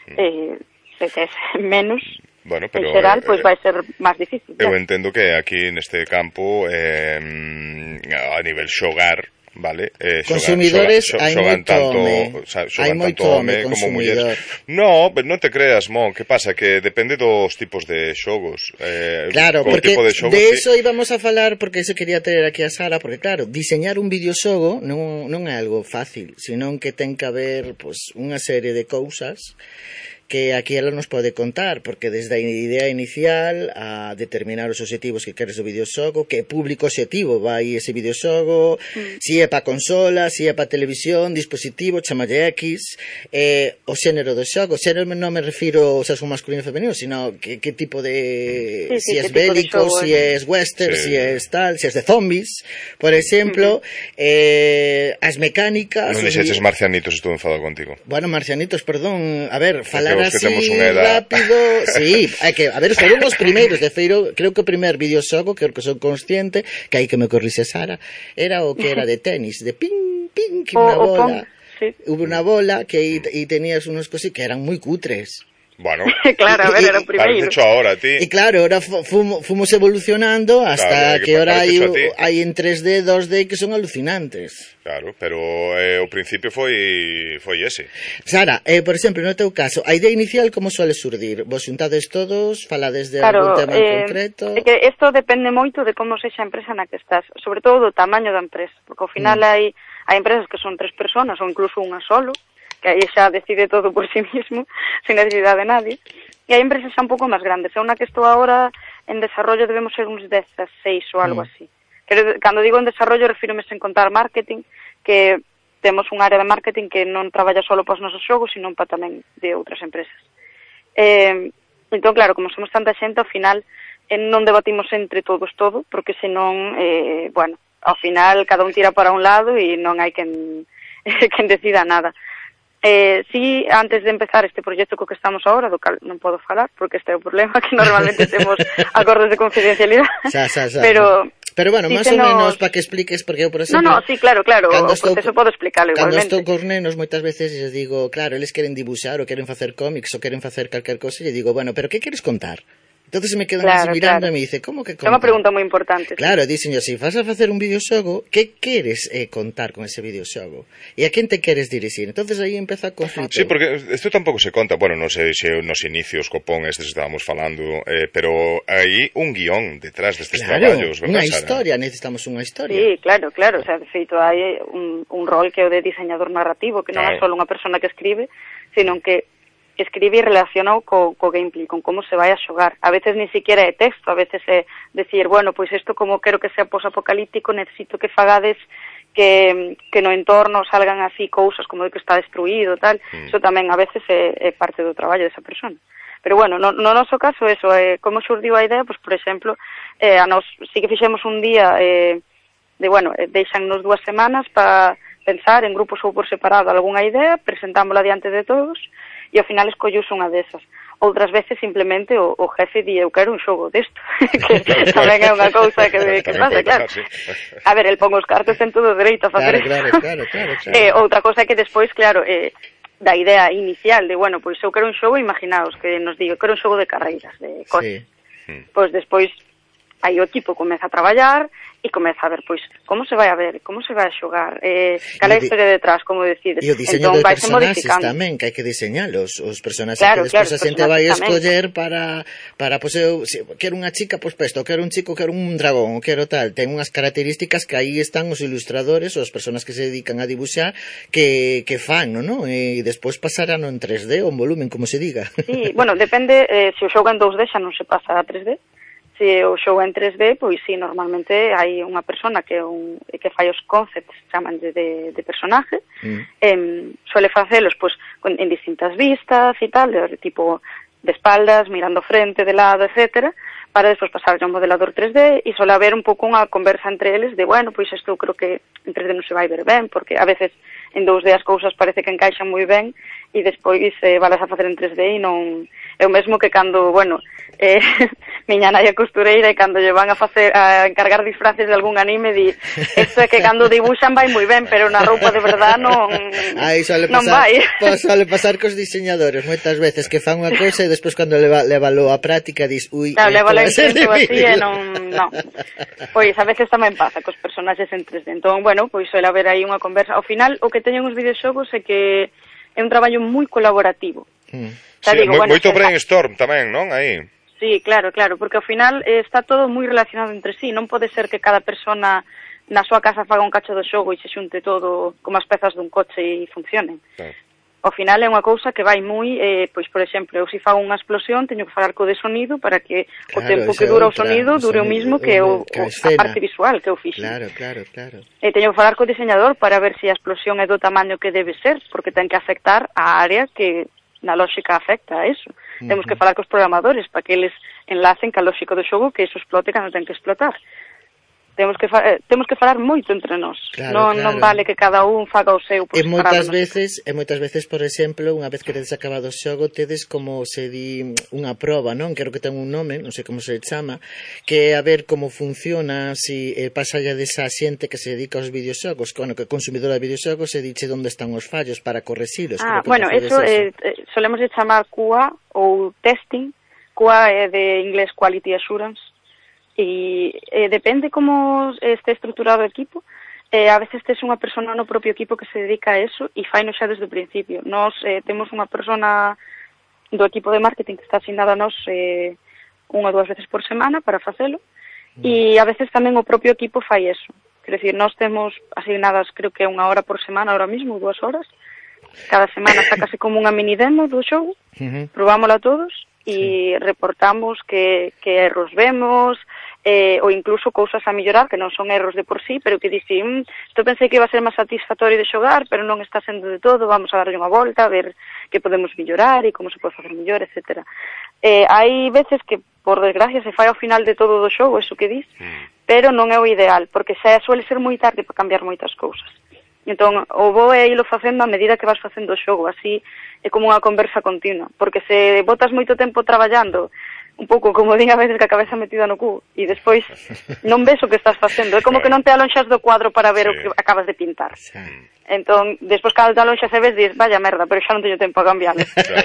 se tes menos, bueno, pero, en xeral, pois vai ser máis difícil. Eu entendo que aquí neste campo, a nivel xogar, vale? Consumidores hai moito home como mulleres. No, pero non te creas, Mon, que pasa? Que depende dos tipos de xogos. Claro, porque de eso íbamos a falar, porque eso quería traer aquí a Sara, porque claro, diseñar un videoxogo non é algo fácil, senón que ten que haber pues, unha serie de cousas que aquí ela nos pode contar, porque desde a idea inicial a determinar os obxectivos que queres do videoxogo, que público obxectivo vai ese videoxogo, si é pa consola, si é pa televisión, dispositivo, chamalle X, o xénero do xogo. Xénero non me refiro ao sexo masculino e femenino, sino que tipo de... si é bélico, si é western, si é tal, si é de zombies, por exemplo, as mecánicas... Non dixeches Marcianitos, estuve enfadado contigo. Bueno, Marcianitos, perdón, a ver, falar así rápido, sí, hai que, a ver, foron os primeiros, de feiro, creo que o primer videoxogo, creo que son consciente, que aí que me corrixe Sara, era o que era de tenis, de ping, ping, que unha bola, hubo unha bola que aí tenías unos cosas que eran moi cutres. Bueno, claro, a ver, era o primeiro. Has hecho ahora, ti. E claro, ahora fomos evolucionando hasta que ahora hai en 3D, 2D que son alucinantes. Claro, pero o principio foi ese. Sara, por exemplo, no teu caso, a idea inicial como suele surdir? Vos xuntades todos, falades de algún tema en concreto? É que isto depende moito de como sexa a empresa na que estás, sobre todo do tamaño da empresa, porque ao final hai empresas que son 3 personas ou incluso unha solo, que aí xa decide todo por sí mismo, sin necesidade de nadie, e hai empresas xa un pouco máis grandes. É unha que estou agora en desarrollo, debemos ser uns 16 ou algo así. Cando digo en desarrollo, refírome sen contar marketing, que temos un área de marketing que non traballa só para os nosos xogos, sino para tamén de outras empresas. Entón, claro, como somos tanta xente, ao final non debatimos entre todos todo, porque senón, bueno, ao final cada un tira para un lado e non hai quen decida nada. Sí, antes de empezar este proxecto co que estamos agora, do cal non podo falar, porque este é o problema, que normalmente temos acordos de confidencialidade. Pero bueno, máis ou menos para que expliques, porque eu, por exemplo... No, sí, claro, o proceso podo explicarlo igualmente. Cando estou cos nenos, moitas veces lles digo, claro, eles queren dibuixar, ou queren facer cómics, ou queren facer calquer cosa, e digo, bueno, pero que queres contar? Entonces me quedan así mirando e me dice, como que contar? É unha pregunta moi importante. Claro, dixen, se vas a facer un videoxogo, que queres contar con ese videoxogo? E a quen te queres dirixir? Entonces aí empeza a conflito. Sí, porque isto tampouco se conta, bueno, non sei se nos inicios copón estes estábamos falando, pero hai un guión detrás destes traballos, verdad, unha historia, necesitamos unha historia. Sí, claro, o sea, de feito hai un rol que é o de diseñador narrativo, que non é só unha persona que escribe, sino que escribir relacionado co gameplay, con como se vai a xogar. A veces ni siquiera é texto, a veces é decir, bueno, pois isto como quero que sea posapocalíptico, necesito que fagades que no entorno salgan así cousas como de que está destruído, tal. Eso tamén a veces é parte do traballo desa persona. Pero bueno, no noso caso, eso, como xurdiu a idea, pois, por exemplo, a nos sí que fixemos un día deixannos 2 semanas para pensar en grupos ou por separado algunha idea, presentámola diante de todos, e ao final escollouse unha desas. Outras veces simplemente o jefe di, eu quero un xogo desto, que tamén é unha cousa que pasa, claro. A ver, el pon os cartos en todo dereito a facer claro. Outra cousa que despois, claro, da idea inicial de, bueno, pois eu quero un xogo, imaginaos que nos digo, quero un xogo de carreiras, de coches. Pois despois aí o equipo comeza a traballar e comeza a ver, pois, como se vai a ver, como se vai a xogar, cal é a historia detrás, como decides. E o diseño de personaxes tamén, que hai que diseñalos, os personaxes que despois a xente vai a escoller para pois eu quero unha chica, pois pesto, quero un chico, quero un dragón, quero tal, ten unhas características que aí están os ilustradores, ou as persoas que se dedican a dibuixar, que fan, non? E despois pasarán en 3D ou en volumen, como se diga. Sí, bueno, depende, se o xoga en 2D xa non se pasa a 3D. Se o xogo en 3D, pois sí, normalmente hai unha persona que fai os concepts, chamanlle de personaje, suele facelos pois en distintas vistas e tal, tipo de espaldas, mirando frente, de lado, etcétera, para despois pasar a un modelador 3D e suele haber un pouco unha conversa entre eles de, bueno, pois isto eu creo que en 3D non se vai ver ben, porque a veces en 2D as cousas parece que encaixan moi ben e despois valas a facer en 3D e non... É o mesmo que cando, bueno, miña nai é costureira e cando lle van a encargar disfraces de algún anime di, isto é que cando dibuixan vai moi ben, pero na roupa de verdad non vai. Sole pasar cos diseñadores moitas veces que fan unha cousa e despois cando levalo a práctica dis, ui, claro, levalo en intento así e non. Pois a veces tamén pasa cos personaxes en 3D. Entón, bueno, pois suele haber aí unha conversa. Ao final, o que teñen os videoxogos é que é un traballo moi colaborativo. Moito brainstorm tamén, non? Aí. Sí, claro, porque ao final está todo moi relacionado entre sí. Non pode ser que cada persona na súa casa faga un cacho do xogo e se xunte todo como as pezas dun coche e funcionen. Ao final é unha cousa que vai moi, pois, por exemplo, eu se fago unha explosión, teño que falar co de sonido para que o tempo que dura o sonido dure o mismo que a parte visual que eu fixo. Claro. E teño que falar co diseñador para ver se a explosión é do tamaño que debe ser, porque ten que afectar a área que na lógica afecta a eso. Temos que falar cos programadores para que eles enlacen ca lógica do xogo que eso explote cando ten que explotar. Temos que falar moito entre nós. Non vale que cada un faga o seu por separado. E moitas veces, por exemplo, unha vez que tedes acabado o xogo, tedes como se di unha proba, non? Quero que ten un nome, non sei como se chama, que é a ver como funciona, si pasa ya desa xente que se dedica aos videoxogos, que é consumidora de videoxogos, e diche onde están os fallos para correxilos. Bueno, eso solemos chamar QA ou testing. QA é de inglés Quality Assurance. E depende como este estruturado o equipo, a veces tes unha persona no propio equipo que se dedica a eso e faino xa desde o principio. Nos temos unha persona do equipo de marketing que está asignada a nos unha ou dúas veces por semana para facelo e a veces tamén o propio equipo fai eso. Quer decir, nós temos asignadas creo que 1 hora por semana ahora mismo, 2 horas. Cada semana sacase como unha mini demo do xogo, probámola todos e reportamos que erros vemos, ou incluso cousas a mellorar que non son erros de por sí, pero que dicen, isto pensei que iba a ser máis satisfactorio de xogar, pero non está sendo de todo, vamos a darlle unha volta, a ver que podemos mellorar e como se pode facer mellor, etc. Hai veces que, por desgracia, se fai ao final de todo do xogo, eso que dis, pero non é o ideal, porque xa suele ser moi tarde para cambiar moitas cousas. Entón, o bo é ilo facendo a medida que vas facendo o xogo, así é como unha conversa continua, porque se botas moito tempo traballando, un pouco como din a veces que a cabeza metida no cu, e despois non ves o que estás facendo, é como que non te alonxas do cuadro para ver o que acabas de pintar. Entón, despois cando te alonxas e ves, dis, vaya merda, pero xa non teño tempo a cambiarlo.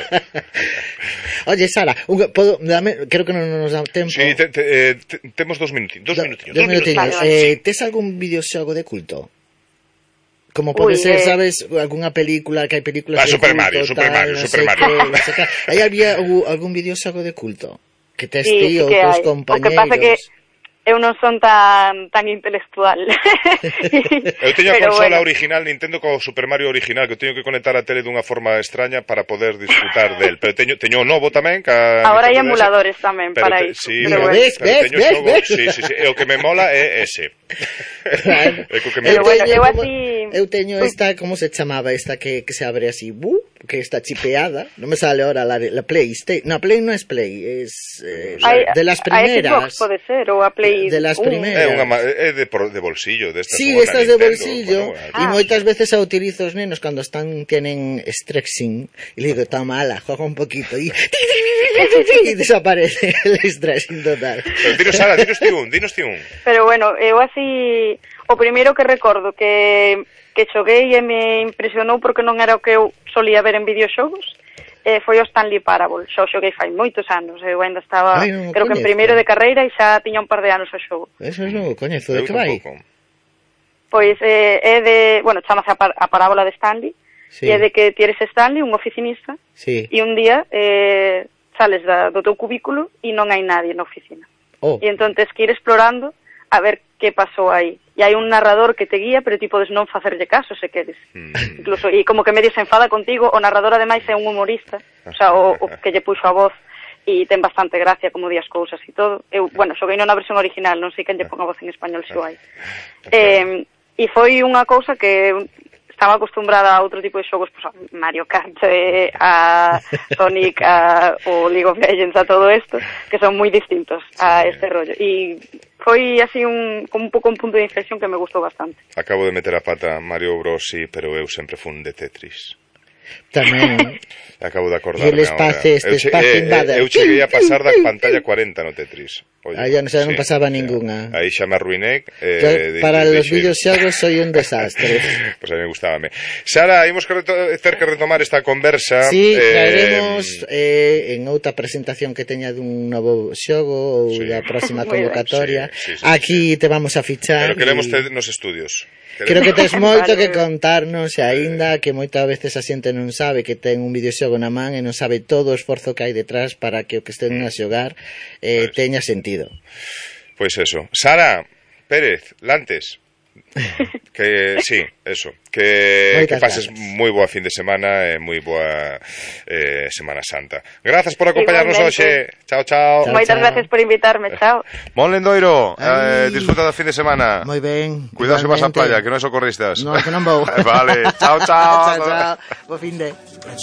Oye, Sara, creo que non nos dá tempo. Sí, temos 2 minutiños. Tes algún videoxogo de culto? Como pode ser, sabes, algunha película, que hai películas de Super Mario. Aí había algún videoxogo de culto que tes ti ou teus compañeiros. O que pasa que eu non son tan intelectual. Eu teño a consola original Nintendo co Super Mario original, que teño que conectar a tele dunha forma extraña para poder disfrutar del. Pero teño o novo tamén. Agora hai emuladores tamén para iso. Sí, pero teño xogo. Sí, e o que me mola é ese. Eu teño esta, como se chamaba esta que se abre así, que está chipeada, non me sale ahora la PlayStation. No, Play non es Play, es de las primeras. A Xbox pode ser, ou a Play de las primeras. É de bolsillo, destas. Sí, estas de bolsillo, e moitas veces a utilizo os nenos cando tienen stressing, e le digo, está mala, juega un poquito, e desaparece el stressing total. Dinos ti un. Pero bueno, eu así, o primeiro que recordo que xoguei e me impresionou porque non era o que eu solía ver en videoxogos, foi o Stanley Parable. Xa o xoguei fai moitos anos, eu ainda estaba, creo que en primeiro de carreira e xa tiña un par de anos o xogo. Eso non o coñezo, de que vai? Pois é de, bueno, chamase a parábola de Stanley, e é de que ti eres Stanley, un oficinista, e un día sales do teu cubículo e non hai nadie na oficina. E entón tes que ir explorando a ver que pasou aí. E hai un narrador que te guía, pero ti podes non facerlle caso se queres. Incluso, e como que medio se enfada contigo, o narrador ademais é un humorista, o sea, o que lle puxo a voz, e ten bastante gracia como di as cousas e todo. Eu, bueno, xoguei na versión original, non sei quen lle pon a voz en español se o hai. E foi unha cousa que estaba acostumbrada a outro tipo de xogos, pues, a Mario Kart, a Sonic, o League of Legends, a todo isto, que son moi distintos a este rollo. E foi así como un pouco un punto de inflexión que me gustou bastante. Acabo de meter a pata Mario Bros, sí, pero eu sempre fun de Tetris. Tamén. Acabo de acordarme. E el espacio, invade. Eu cheguei a pasar da pantalla 40 no Tetris. Oye, non pasaba ninguna. Aí xa me arruiné. Para los videoxogos soy un desastre. Pues a mí me gustábame. Sara, imos ter que retomar esta conversa. Sí, traeremos en outra presentación que teña dun novo xogo ou da próxima convocatoria. Aquí te vamos a fichar. Pero queremos ter nos estudios. Creo que tes moito que contarnos, e aínda que moitas veces a xente non sabe que ten un videoxogo na man e non sabe todo o esforzo que hai detrás para que o que estén a xogar teña sentido. Pois eso. Sara Pérez Lantes, que sí, eso, que pases moi boa fin de semana e moi boa Semana Santa. Grazas por acompañarnos hoxe. Chao, chao. Moitas gracias por invitarme, chao. Mon Lendoiro, disfruta do fin de semana. Moi ben. Cuidado se vas á playa, que non é socorristas. No, que non vou. Vale, chao, chao. Chao, chao. Bo fin de.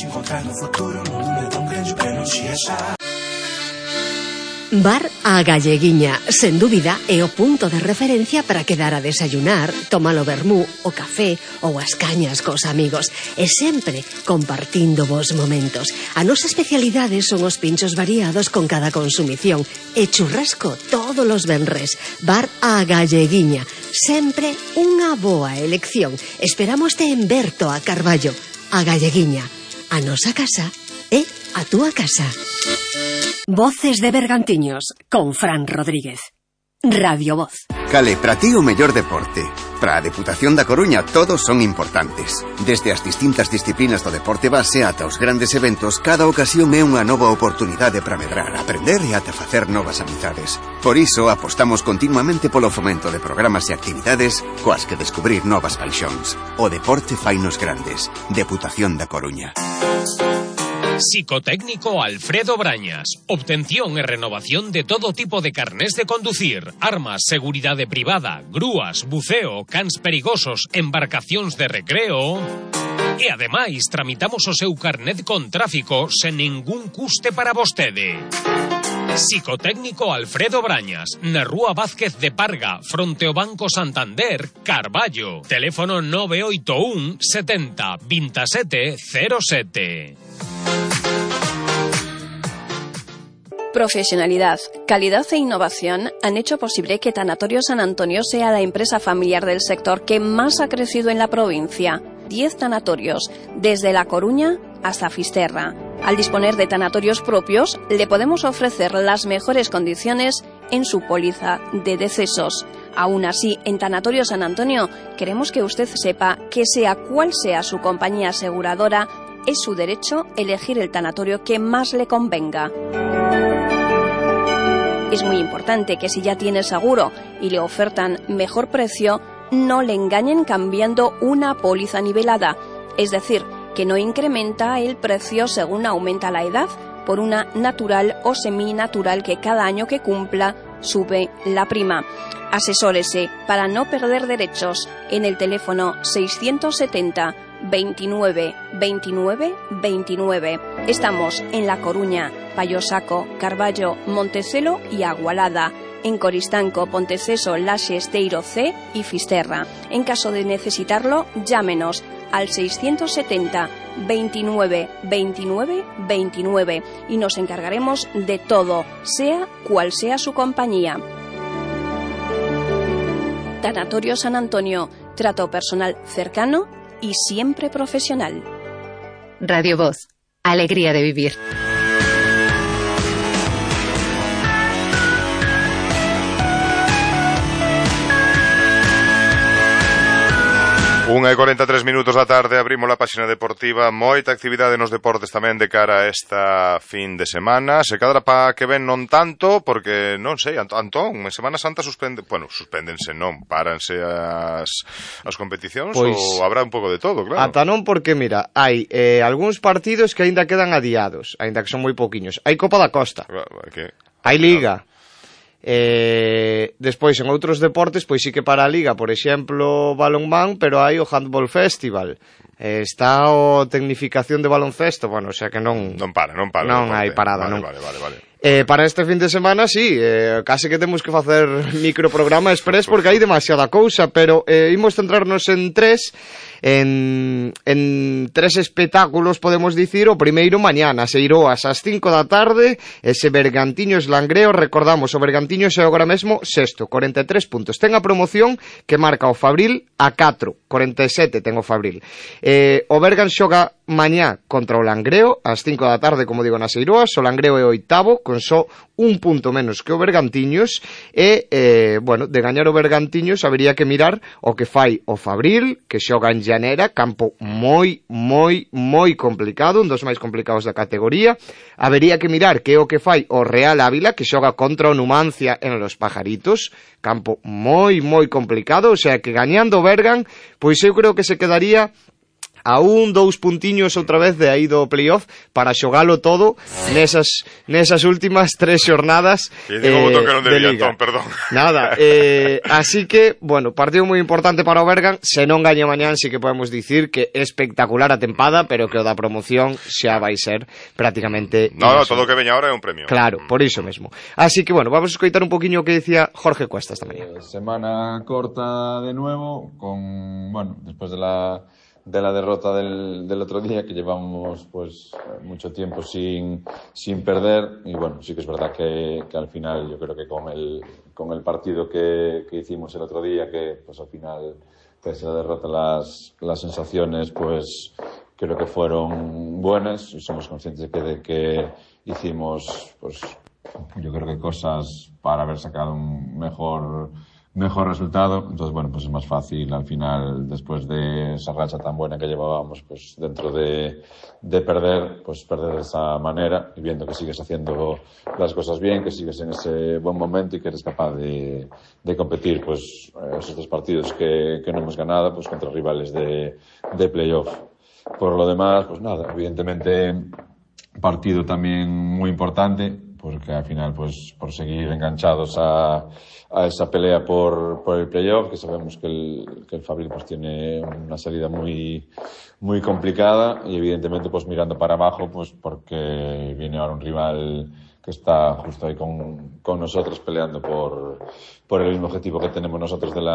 Bar A Galleguiña, sen dúbida, é o punto de referencia para quedar a desayunar, tomar o vermú, o café ou as cañas cos amigos, e sempre compartindo vos momentos. A nosa especialidade son os pinchos variados con cada consumición e churrasco todos os venres. Bar A Galleguiña, sempre unha boa elección. Esperámoste en Berto a Carballo. A Galleguiña, a nosa casa é a túa casa. Voces de Bergantiños, con Fran Rodríguez. Radio Voz. Cale, para ti o mellor deporte. Para a Deputación da Coruña todos son importantes. Desde as distintas disciplinas do deporte base ata os grandes eventos, cada ocasión é unha nova oportunidade para medrar, aprender e ata facer novas amizades. Por iso apostamos continuamente polo fomento de programas e actividades coas que descubrir novas paixóns. O deporte fainos grandes. Deputación da Coruña. Psicotécnico Alfredo Brañas. Obtención e renovación de todo tipo de carnés de conducir, armas, seguridade privada, grúas, buceo, cans perigosos, embarcacións de recreo. E ademais tramitamos o seu carnet con tráfico sen ningún custe para vostede. Psicotécnico Alfredo Brañas, na Rúa Vázquez de Parga, fronte ao Banco Santander, Carballo. Teléfono 981 70 27 07. Profesionalidad, calidad e innovación han hecho posible que Tanatorio San Antonio sea la empresa familiar del sector que más ha crecido en la provincia. 10 tanatorios, desde La Coruña hasta Fisterra. Al disponer de tanatorios propios, le podemos ofrecer las mejores condiciones en su póliza de decesos. Aún así, en Tanatorio San Antonio, queremos que usted sepa que sea cual sea su compañía aseguradora, es su derecho elegir el tanatorio que más le convenga. Es muy importante que si ya tiene seguro y le ofertan mejor precio, no le engañen cambiando una póliza nivelada, es decir, que no incrementa el precio según aumenta la edad por una natural o seminatural que cada año que cumpla sube la prima. Asesórese para no perder derechos en el teléfono 670 29 29 29. Estamos en La Coruña, Payosaco, Carballo, Montecelo y Agualada. En Coristanco, Ponteceso, Laxe, Esteiro C y Fisterra. En caso de necesitarlo, llámenos al 670 29 29 29 y nos encargaremos de todo, sea cual sea su compañía. Tanatorio San Antonio, trato personal cercano y siempre profesional. Radio Voz, alegría de vivir. 1:43 minutos da tarde, abrimos a páxina deportiva. Moita actividade nos deportes tamén de cara a esta fin de semana. Se cadra pa que ven non tanto, porque non sei, Antón, en Semana Santa suspéndense, non, páranse as competicións, pois, ou habrá un pouco de todo, claro. Ata non, porque mira, hai algúns partidos que aínda quedan adiados, aínda que son moi pouquiños. Hai Copa da Costa, hai Liga. Despois en outros deportes pois sí que para a Liga, por exemplo balonmán, pero hai o Handball Festival, está o Tecnificación de baloncesto, bueno, o sea que non para, non hai parada, vale, non. Vale. Para este fin de semana sí, case que temos que facer microprograma express porque hai demasiada cousa, pero imos centrarnos en tres. en 3 espectáculos, podemos dicir. O primeiro mañá nas Eiroas ás 5 da tarde, ese Bergantiños Langreo. Recordamos, o Bergantiños é agora mesmo sexto, 43 puntos. Ten a promoción que marca o Fabril a 4, 47 ten o Fabril. O Bergan xoga mañá contra o Langreo ás 5 da tarde, como digo, nas Eiroas. O Langreo é oitavo con só un punto menos que o Bergantiños e, bueno, de gañar o Bergantiños habería que mirar o que fai o Fabril, que xoga en Llanera, campo moi complicado, un dos máis complicados da categoría. Habería que mirar que é o que fai o Real Ávila, que xoga contra o Numancia en Los Pajaritos, campo moi complicado, o sea que gañando o Bergan, pois eu creo que se quedaría a 2 puntiños outra vez de aí do playoff para xogalo todo nesas últimas 3 xornadas de Liga. Perdón. Nada, así que, bueno, partido moi importante para o Bergan. Se non gaña mañán, sí que podemos dicir que é espectacular a tempada, pero que o da promoción xa vai ser prácticamente... No, todo o que veña ahora é un premio. Claro, por iso mesmo. Así que, bueno, vamos a escoitar un poquinho o que dicía Jorge Cuesta esta mañá. Semana corta de nuevo, con, bueno, después de la derrota del otro día, que llevamos pues mucho tiempo sin perder, y bueno, sí que es verdad que al final yo creo que con el partido que hicimos el otro día, que pues al final, pese a la derrota, las sensaciones pues creo que fueron buenas, y somos conscientes de que hicimos pues yo creo que cosas para haber sacado un mejor resultado. Entonces, bueno, pues es más fácil al final, después de esa racha tan buena que llevábamos, pues dentro de perder, pues perder de esa manera, y viendo que sigues haciendo las cosas bien, que sigues en ese buen momento y que eres capaz de competir, pues esos 2 partidos que no hemos ganado, pues contra rivales de playoff. Por lo demás, pues nada, evidentemente partido también muy importante, porque al final, pues por seguir enganchados a esa pelea por el playoff, que sabemos que el Fabril pues tiene una salida muy complicada, y evidentemente pues mirando para abajo, pues porque viene ahora un rival que está justo ahí con nosotros peleando por el mismo objetivo que tenemos nosotros de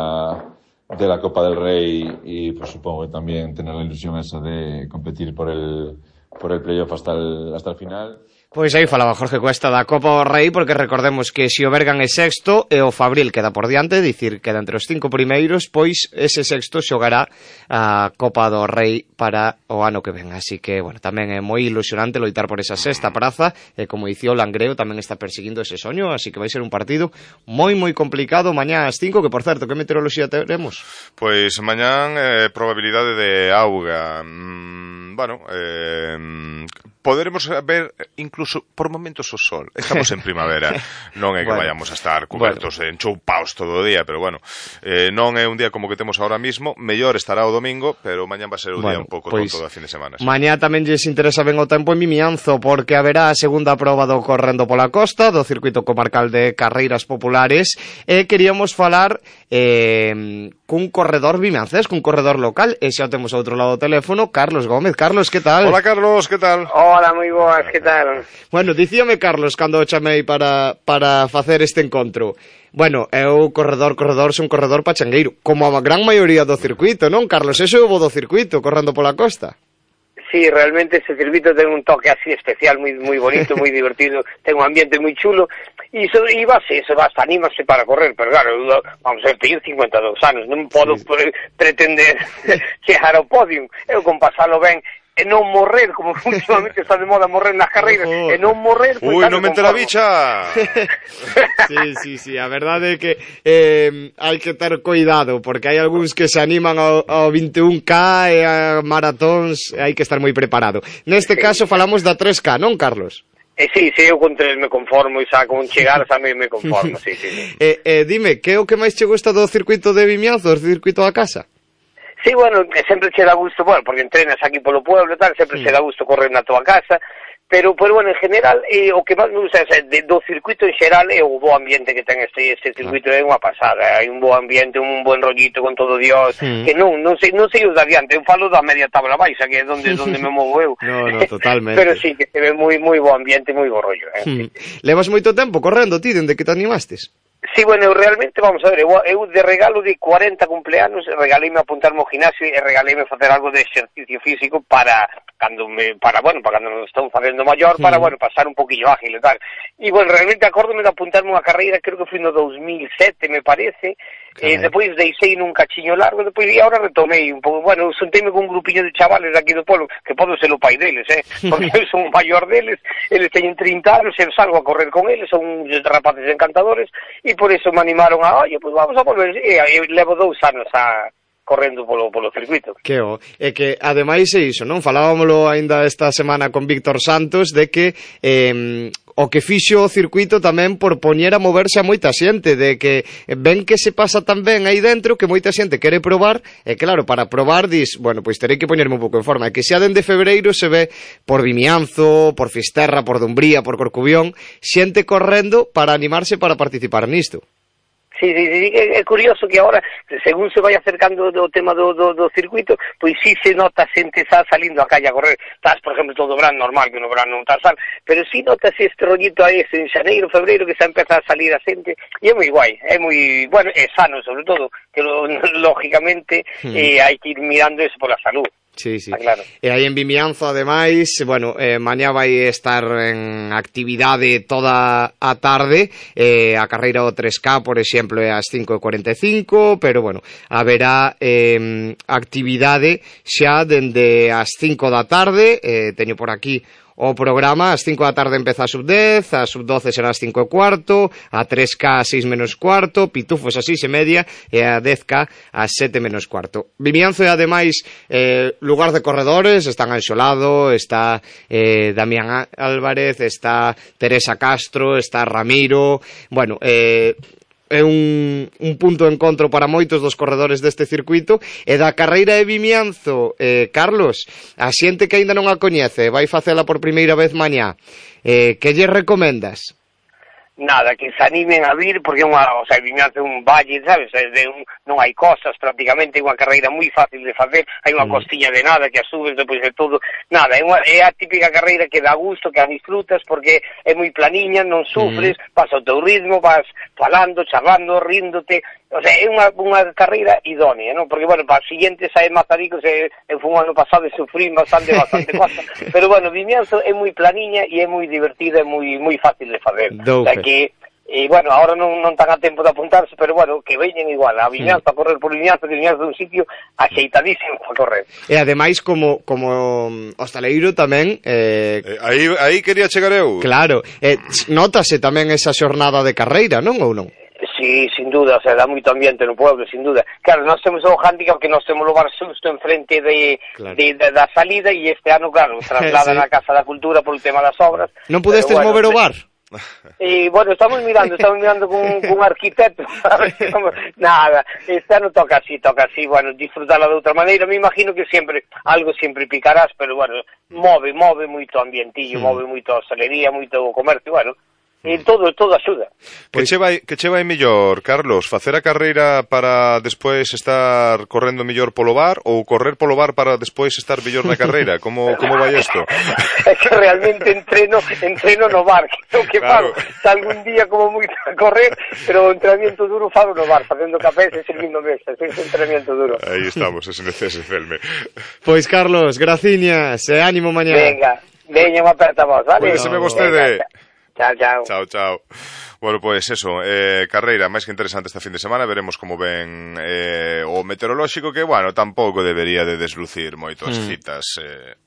la Copa del Rey, y pues supongo que también tener la ilusión esa de competir por el playoff hasta el final. Pois aí falaba Jorge Cuesta da Copa do Rei, porque recordemos que se o Bergan é sexto e o Fabril queda por diante, dicir, queda entre os 5 primeiros, pois ese sexto xogará a Copa do Rei para o ano que ven. Así que, bueno, tamén é moi ilusionante loitar por esa sexta praza, e como dicía o Langreo, tamén está perseguindo ese soño, así que vai ser un partido moi complicado mañá ás 5, que por certo, que meteoroloxía teremos? Pois mañán probabilidade de auga. Bueno, poderemos ver incluso por momentos o sol. Estamos en primavera, non é que vayamos a estar cobertos enchoupaos todo o día, pero bueno, non é un día como que temos ahora mismo. Mellor estará o domingo, pero mañán va a ser o día un pouco tonto da fin de semana. Mañá tamén lles interesa ben o tempo en Vimianzo, porque haberá a segunda proba do correndo pola costa, do circuito comarcal de carreiras populares, e queríamos falar cun corredor vimiancés, cun corredor local, e xa temos ao outro lado do teléfono Carlos Gómez. Carlos, que tal? Hola, Carlos, que tal? Hola, moi boas, que tal? Bueno, dicíame Carlos cando o chamei para facer este encontro. Bueno, eu corredor, son corredor pachangueiro, como a gran maioría do circuito, non, Carlos? Eso é o bo do circuito, correndo pola costa. Sí, realmente ese circuito ten un toque así especial, moi bonito, moi divertido, ten un ambiente moi chulo, e basta, anímase para correr, pero claro, vamos a ver, teño 52 anos, non podo pretender chegar ao podium, eu con pasalo ben, e non morrer, como últimamente está de moda morrer nas carreiras, e non morrer... Ui, non mente la bicha! Sí, a verdade é que hai que ter cuidado, porque hai algúns que se animan ao 21K e a maratóns, hai que estar moi preparado. Neste caso falamos da 3K, non, Carlos? Sí, eu con 3 me conformo, e xa con chegar xa me conformo, sí. Dime, que é o que máis che gusta do circuito de Vimianzo, do circuito da casa? Sí, bueno, sempre che dá gusto, bueno, porque entrenas aquí polo pueblo e tal, sempre che dá gusto correr na tua casa, pero bueno, en general, o que máis me gusta do circuito en xeral é o bo ambiente que ten este circuito, é unha pasada, hai un bo ambiente, un buen rollito con todo Dios, que non sei os de adiante, eu falo da media tabla baixa, que é onde me movo eu. No, totalmente. Pero sí, que se ve moi bo ambiente, moi bo rollo. Levas moito tempo correndo ti, dende que te animastes? Sí, bueno, realmente, vamos a ver, eu de regalo de 40 cumpleanos regaléime apuntarme ao gimnasio e regaléime facer algo de exercicio físico para cando nos estou facendo maior, para, pasar un poquillo ágil e tal. E, realmente acórdome de apuntarme unha carreira, creo que foi no 2007, me parece, depois deixei nun cachiño largo, e agora retomei un pouco, xunteime con un grupiño de chavales de aquí do polo, que podo ser o pai deles, porque eu son o maior deles, eles teñen 30 anos, eu salgo a correr con eles, son uns rapaces encantadores, e por eso me animaron vamos a volver, e levo 2 anos correndo polo circuito. É que, ademais é iso, non? Falábamolo aínda esta semana con Víctor Santos de que o que fixo o circuito tamén por poñer a moverse a moita xente, de que ven que se pasa tan ben aí dentro que moita xente quere probar, e claro, para probar dis, pois terei que poñerme un pouco en forma, e que xa dende febreiro se ve por Vimianzo, por Fisterra, por Dumbría, por Corcubión, xente correndo para animarse para participar nisto. Sí, é curioso que agora, según se vai acercando o tema do circuito, pois sí se nota xente xa salindo a calle a correr. Estás, por exemplo, todo o verán, normal que no verán non estás sal, pero sí notas este rollito a ese en xaneiro, febreiro, que xa empeza a salir a xente, e é moi guai, é sano, sobre todo, que lógicamente hai que ir mirando eso pola salud. Sí. Claro. E aí en Vimianzo, ademais, mañá vai estar en actividade toda a tarde, a carreira do 3K, por exemplo, é ás 5:45, pero, haberá actividade xa dende as 5 da tarde, teño por aquí o programa, ás 5 da tarde empeza a sub-10, a sub-12 será ás 5:15, a 3K ás 6:15, Pitufos ás 6:30 e a 10K ás 7:15. Vimianzo é, ademais, lugar de corredores, está Anxolado, está Damián Álvarez, está Teresa Castro, está Ramiro, é un punto de encontro para moitos dos corredores deste circuito. E da carreira de Vimianzo, Carlos, a xente que aínda non a coñece, vai facela por primeira vez mañá, que lle recomendas? Nada, que se animen a vir, porque Vimianzo é un valle, sabes, non hai cosas prácticamente, é unha carreira moi fácil de facer, hai unha costiña de nada que a subes depois de todo, nada, é a típica carreira que dá gusto, que a disfrutas, porque é moi planiña, non sufres, vas ao teu ritmo, vas falando, charlando, ríndote, é unha carreira idónea, non? Porque, para os siguientes hai Mazaricos, foi un ano pasado e sufrín bastante cosa, pero, Vimianzo é moi planiña e é moi divertida, é moi fácil de facer. Ahora non tan a tempo de apuntarse, pero que veñen igual a Vimianzo, a correr por Vimianzo, que Vimianzo é un sitio axeitadísimo para correr. E ademais, como hostaleiro tamén... Aí quería chegar eu. Claro, notase tamén esa xornada de carreira, non ou non? Sí, sin duda, dá moito ambiente no pueblo, sin duda. Claro, nós temos o handicap que nós temos o bar xusto enfrente da salida, e este ano, claro, trasladan a Casa da Cultura polo tema das obras. Non pudestes mover o bar? E, estamos mirando con un arquitecto, nada, este ano toca así, disfrutala de outra maneira. Me imagino que algo sempre picarás, pero, move moito ambientillo, move moito a hostelería, moito o comercio, e todo axuda. Que che vai mellor, Carlos? Facer a carreira para despois estar correndo mellor polo bar, ou correr polo bar para despois estar mellor na carreira? Como vai isto? É que realmente entreno no bar, que fago. Algún día como moito a correr, pero o entrenamiento duro fago no bar, facendo cafés e servindo mesas, ese entrenamiento duro. Aí estamos, ese Felme. Pois, Carlos, graciñas, e ánimo mañá. Veña, unha aperta a vos, vale? Cuídeseme vostede. Chao. Chao. Pois eso, carreira máis que interesante esta fin de semana. Veremos como ven o meteorolóxico, que, tampouco debería de deslucir moitas citas.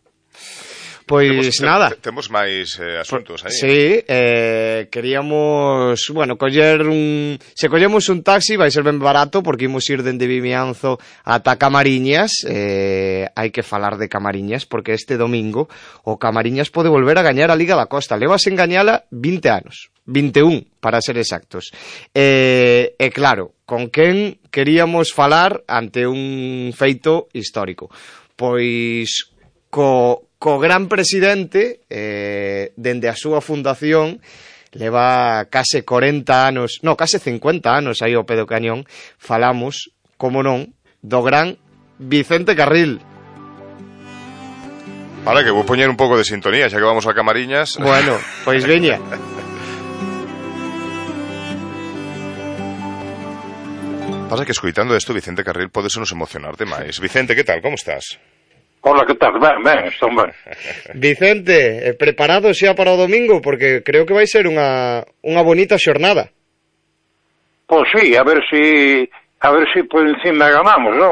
Pois nada. Temos máis asuntos aí. Sí, queríamos, coller se collemos un taxi vai ser ben barato, porque imos ir dende Vimianzo ata Camariñas. Hai que falar de Camariñas, porque este domingo o Camariñas pode volver a gañar a Liga da Costa. Leva sen gañala 20 anos, 21 para ser exactos. E claro, con quen queríamos falar ante un feito histórico? Pois co gran presidente, dende a súa fundación, leva case 40 anos, case 50 anos aí ao pé do cañón. Falamos, como non, do gran Vicente Carril. Vale, que vou poñer un pouco de sintonía, xa que vamos a Camariñas. Pois veña. Pasa que escoitando isto, Vicente Carril, podes nos emocionarte máis. Vicente, que tal? Como estás? Hola, que tal? Ben, estou ben. Vicente, preparado xa para o domingo? Porque creo que vai ser unha bonita xornada. Pois sí, a ver si por encima ganamos, non?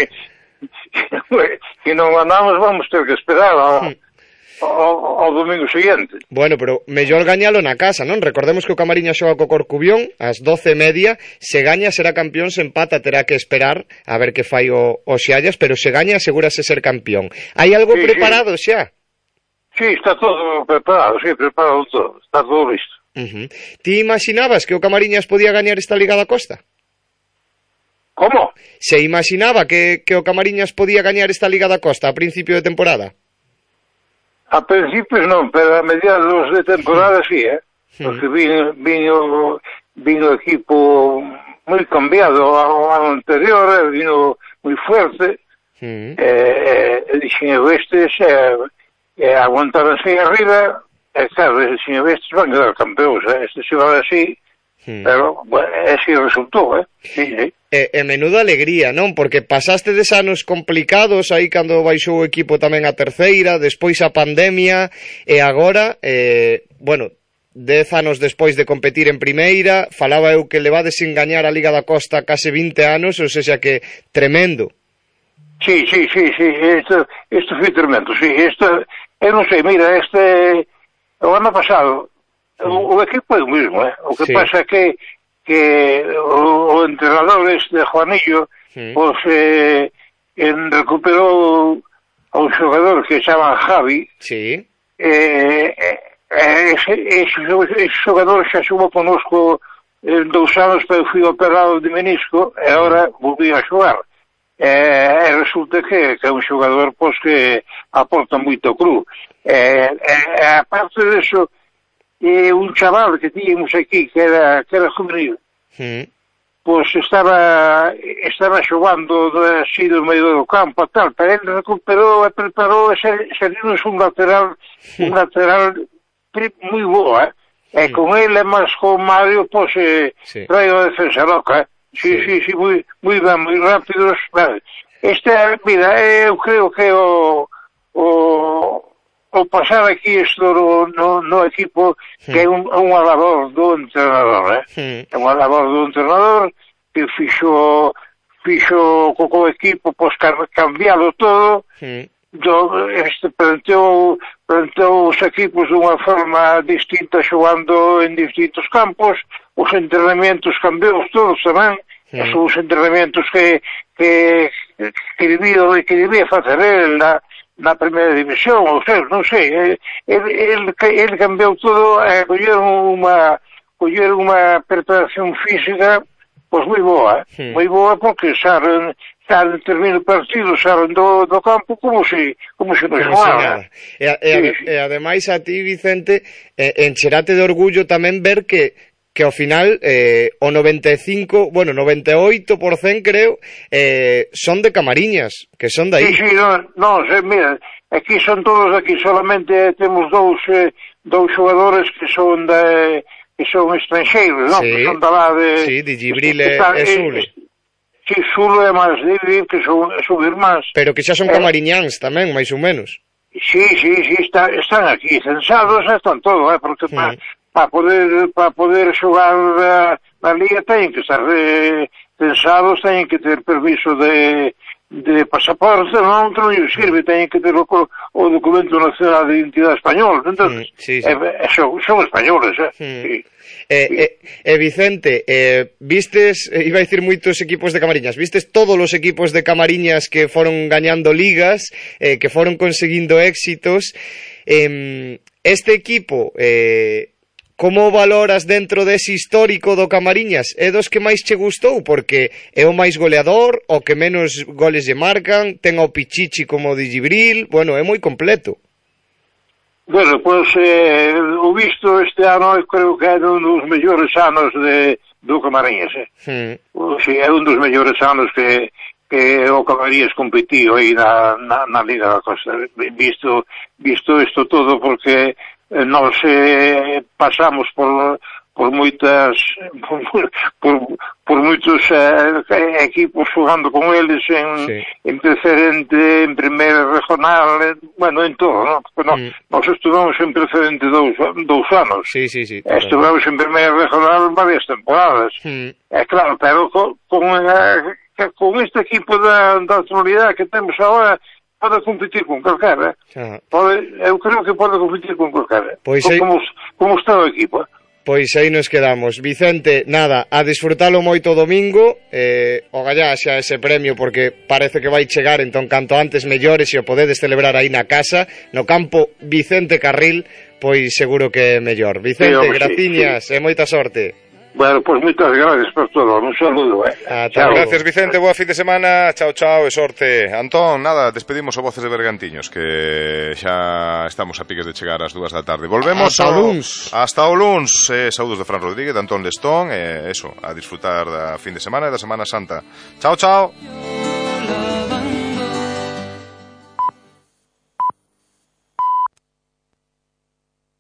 Se non ganamos vamos ter que esperar ao domingo seguinte. Bueno, pero mellor gañalo na casa, non? Recordemos que o Camariñas xoga co Corcubión ás 12:30, se gaña será campeón, se empata terá que esperar a ver que fai o Xallas, pero se gaña asegúrase ser campeón. Hai algo preparado xa? Sí, está todo preparado, todo, está todo listo. Ti imaginabas que o Camariñas podía gañar esta Liga da Costa? Como? Se imaginaba que o Camariñas podía gañar esta Liga da Costa a principio de temporada? A principios non, pero a mediados de temporada sí, porque vino o equipo moi cambiado ao ano anterior, vino moi fuerte, dixen, estes aguantaranse arriba, e claro, dixen, estes van quedar campeóns, estes se van así, pero, bueno, así resultou, sí. E menuda alegría, non? Porque pasaste des anos complicados aí cando baixou o equipo tamén a terceira, despois a pandemia, e agora, 10 anos despois de competir en primeira, falaba eu que levades sin gañar a Liga da Costa case 20 anos, ou seja que tremendo. Sí, isto foi tremendo, sí, eu non sei, mira, o ano pasado, o equipo é o mismo, o que pasa que o entrenador de Juanillo pues recuperou a un xogador que se chama Javi. Sí. Ese xogador xa xugo conosco 2 anos, pero fui operado de menisco e agora volví a xogar. Resulta que é un xogador pues, que aporta moito cru. Aparte disso, un chaval que tíamos aquí que era juvenil, pois estaba xogando así do medio do campo tal, pero ele recuperou e preparou e salimos un lateral moi boa, e con ele máis con Mario pois trae a defensa loca, sí, moi ben, moi rápidos. Mira, eu creo que o pasar aquí isto no equipo que é unha labor do entrenador, é unha labor do entrenador que fixo co equipo pois cambialo todo, planteou os equipos dunha forma distinta xogando en distintos campos, os entrenamentos cambiou todos tamén, son os entrenamentos que debía facer el na primeira división, ou sea, non sei, ele cambiou todo, colleron unha preparación física pois moi boa porque saben termina o partido, saben do campo como se non xogaba. E ademais a ti, Vicente, encherate de orgullo tamén ver que ao final o 98% creo son de Camariñas, que son de aí. Sí, mira, aquí son todos aquí, solamente temos dous xogadores que son estranxeiros, non? Que son da lá de... Sí, de Gibril e Sulo. Sí, Sulo e máis de Gibril, que son irmáns. Pero que xa son camariñáns tamén, máis ou menos. Sí, están aquí censados, están todos, porque para poder xogar na liga teñen que estar censados, teñen que ter permiso de pasaporte, non sirve, teñen que ter o documento nacional de identidade español, entón, son españoles, Vicente, vistes, iba a dicir moitos equipos de Camariñas, vistes todos os equipos de Camariñas que foron gañando ligas, que foron conseguindo éxitos, este equipo... Como valoras dentro dese histórico do Camariñas? É dos que máis che gustou? Porque é o máis goleador, o que menos goles lle marcan, ten o Pichichi como de Gibril, bueno, é moi completo. Bueno, pois o visto este ano eu creo que é un dos mellores anos do Camariñas, Sí, é un dos mellores anos que o Camariñas competiu aí na Liga da Costa. Visto isto todo porque nós pasamos por por moitos equipos jugando con eles en preferente, en primeira regional, bueno, en todo, ¿no? Porque nós estuvemos en preferente dous anos. Sí. Estuvemos en primeira regional varias temporadas. Claro, pero con este equipo da actualidade que temos agora, pode competir con calquera. Eu creo que pode competir con calquera. Como está o equipo. Pois aí nos quedamos. Vicente, nada, a disfrutalo moito domingo, o gallá xa ese premio porque parece que vai chegar, entón canto antes mellor, e se o podedes celebrar aí na casa, no campo Vicente Carril, pois seguro que é mellor. Vicente, graciñas e moita sorte. Bueno, pois moitas gracias por todo, un saludo, Gracias, Vicente, boa fin de semana, chao, e sorte. Antón, nada, despedimos o Voces de Bergantiños, que xa estamos a piques de chegar ás 2 da tarde. Volvemos hasta o luns. Saúdos de Fran Rodríguez, de Antón Lestón, eso, a disfrutar da fin de semana e da Semana Santa. Chao.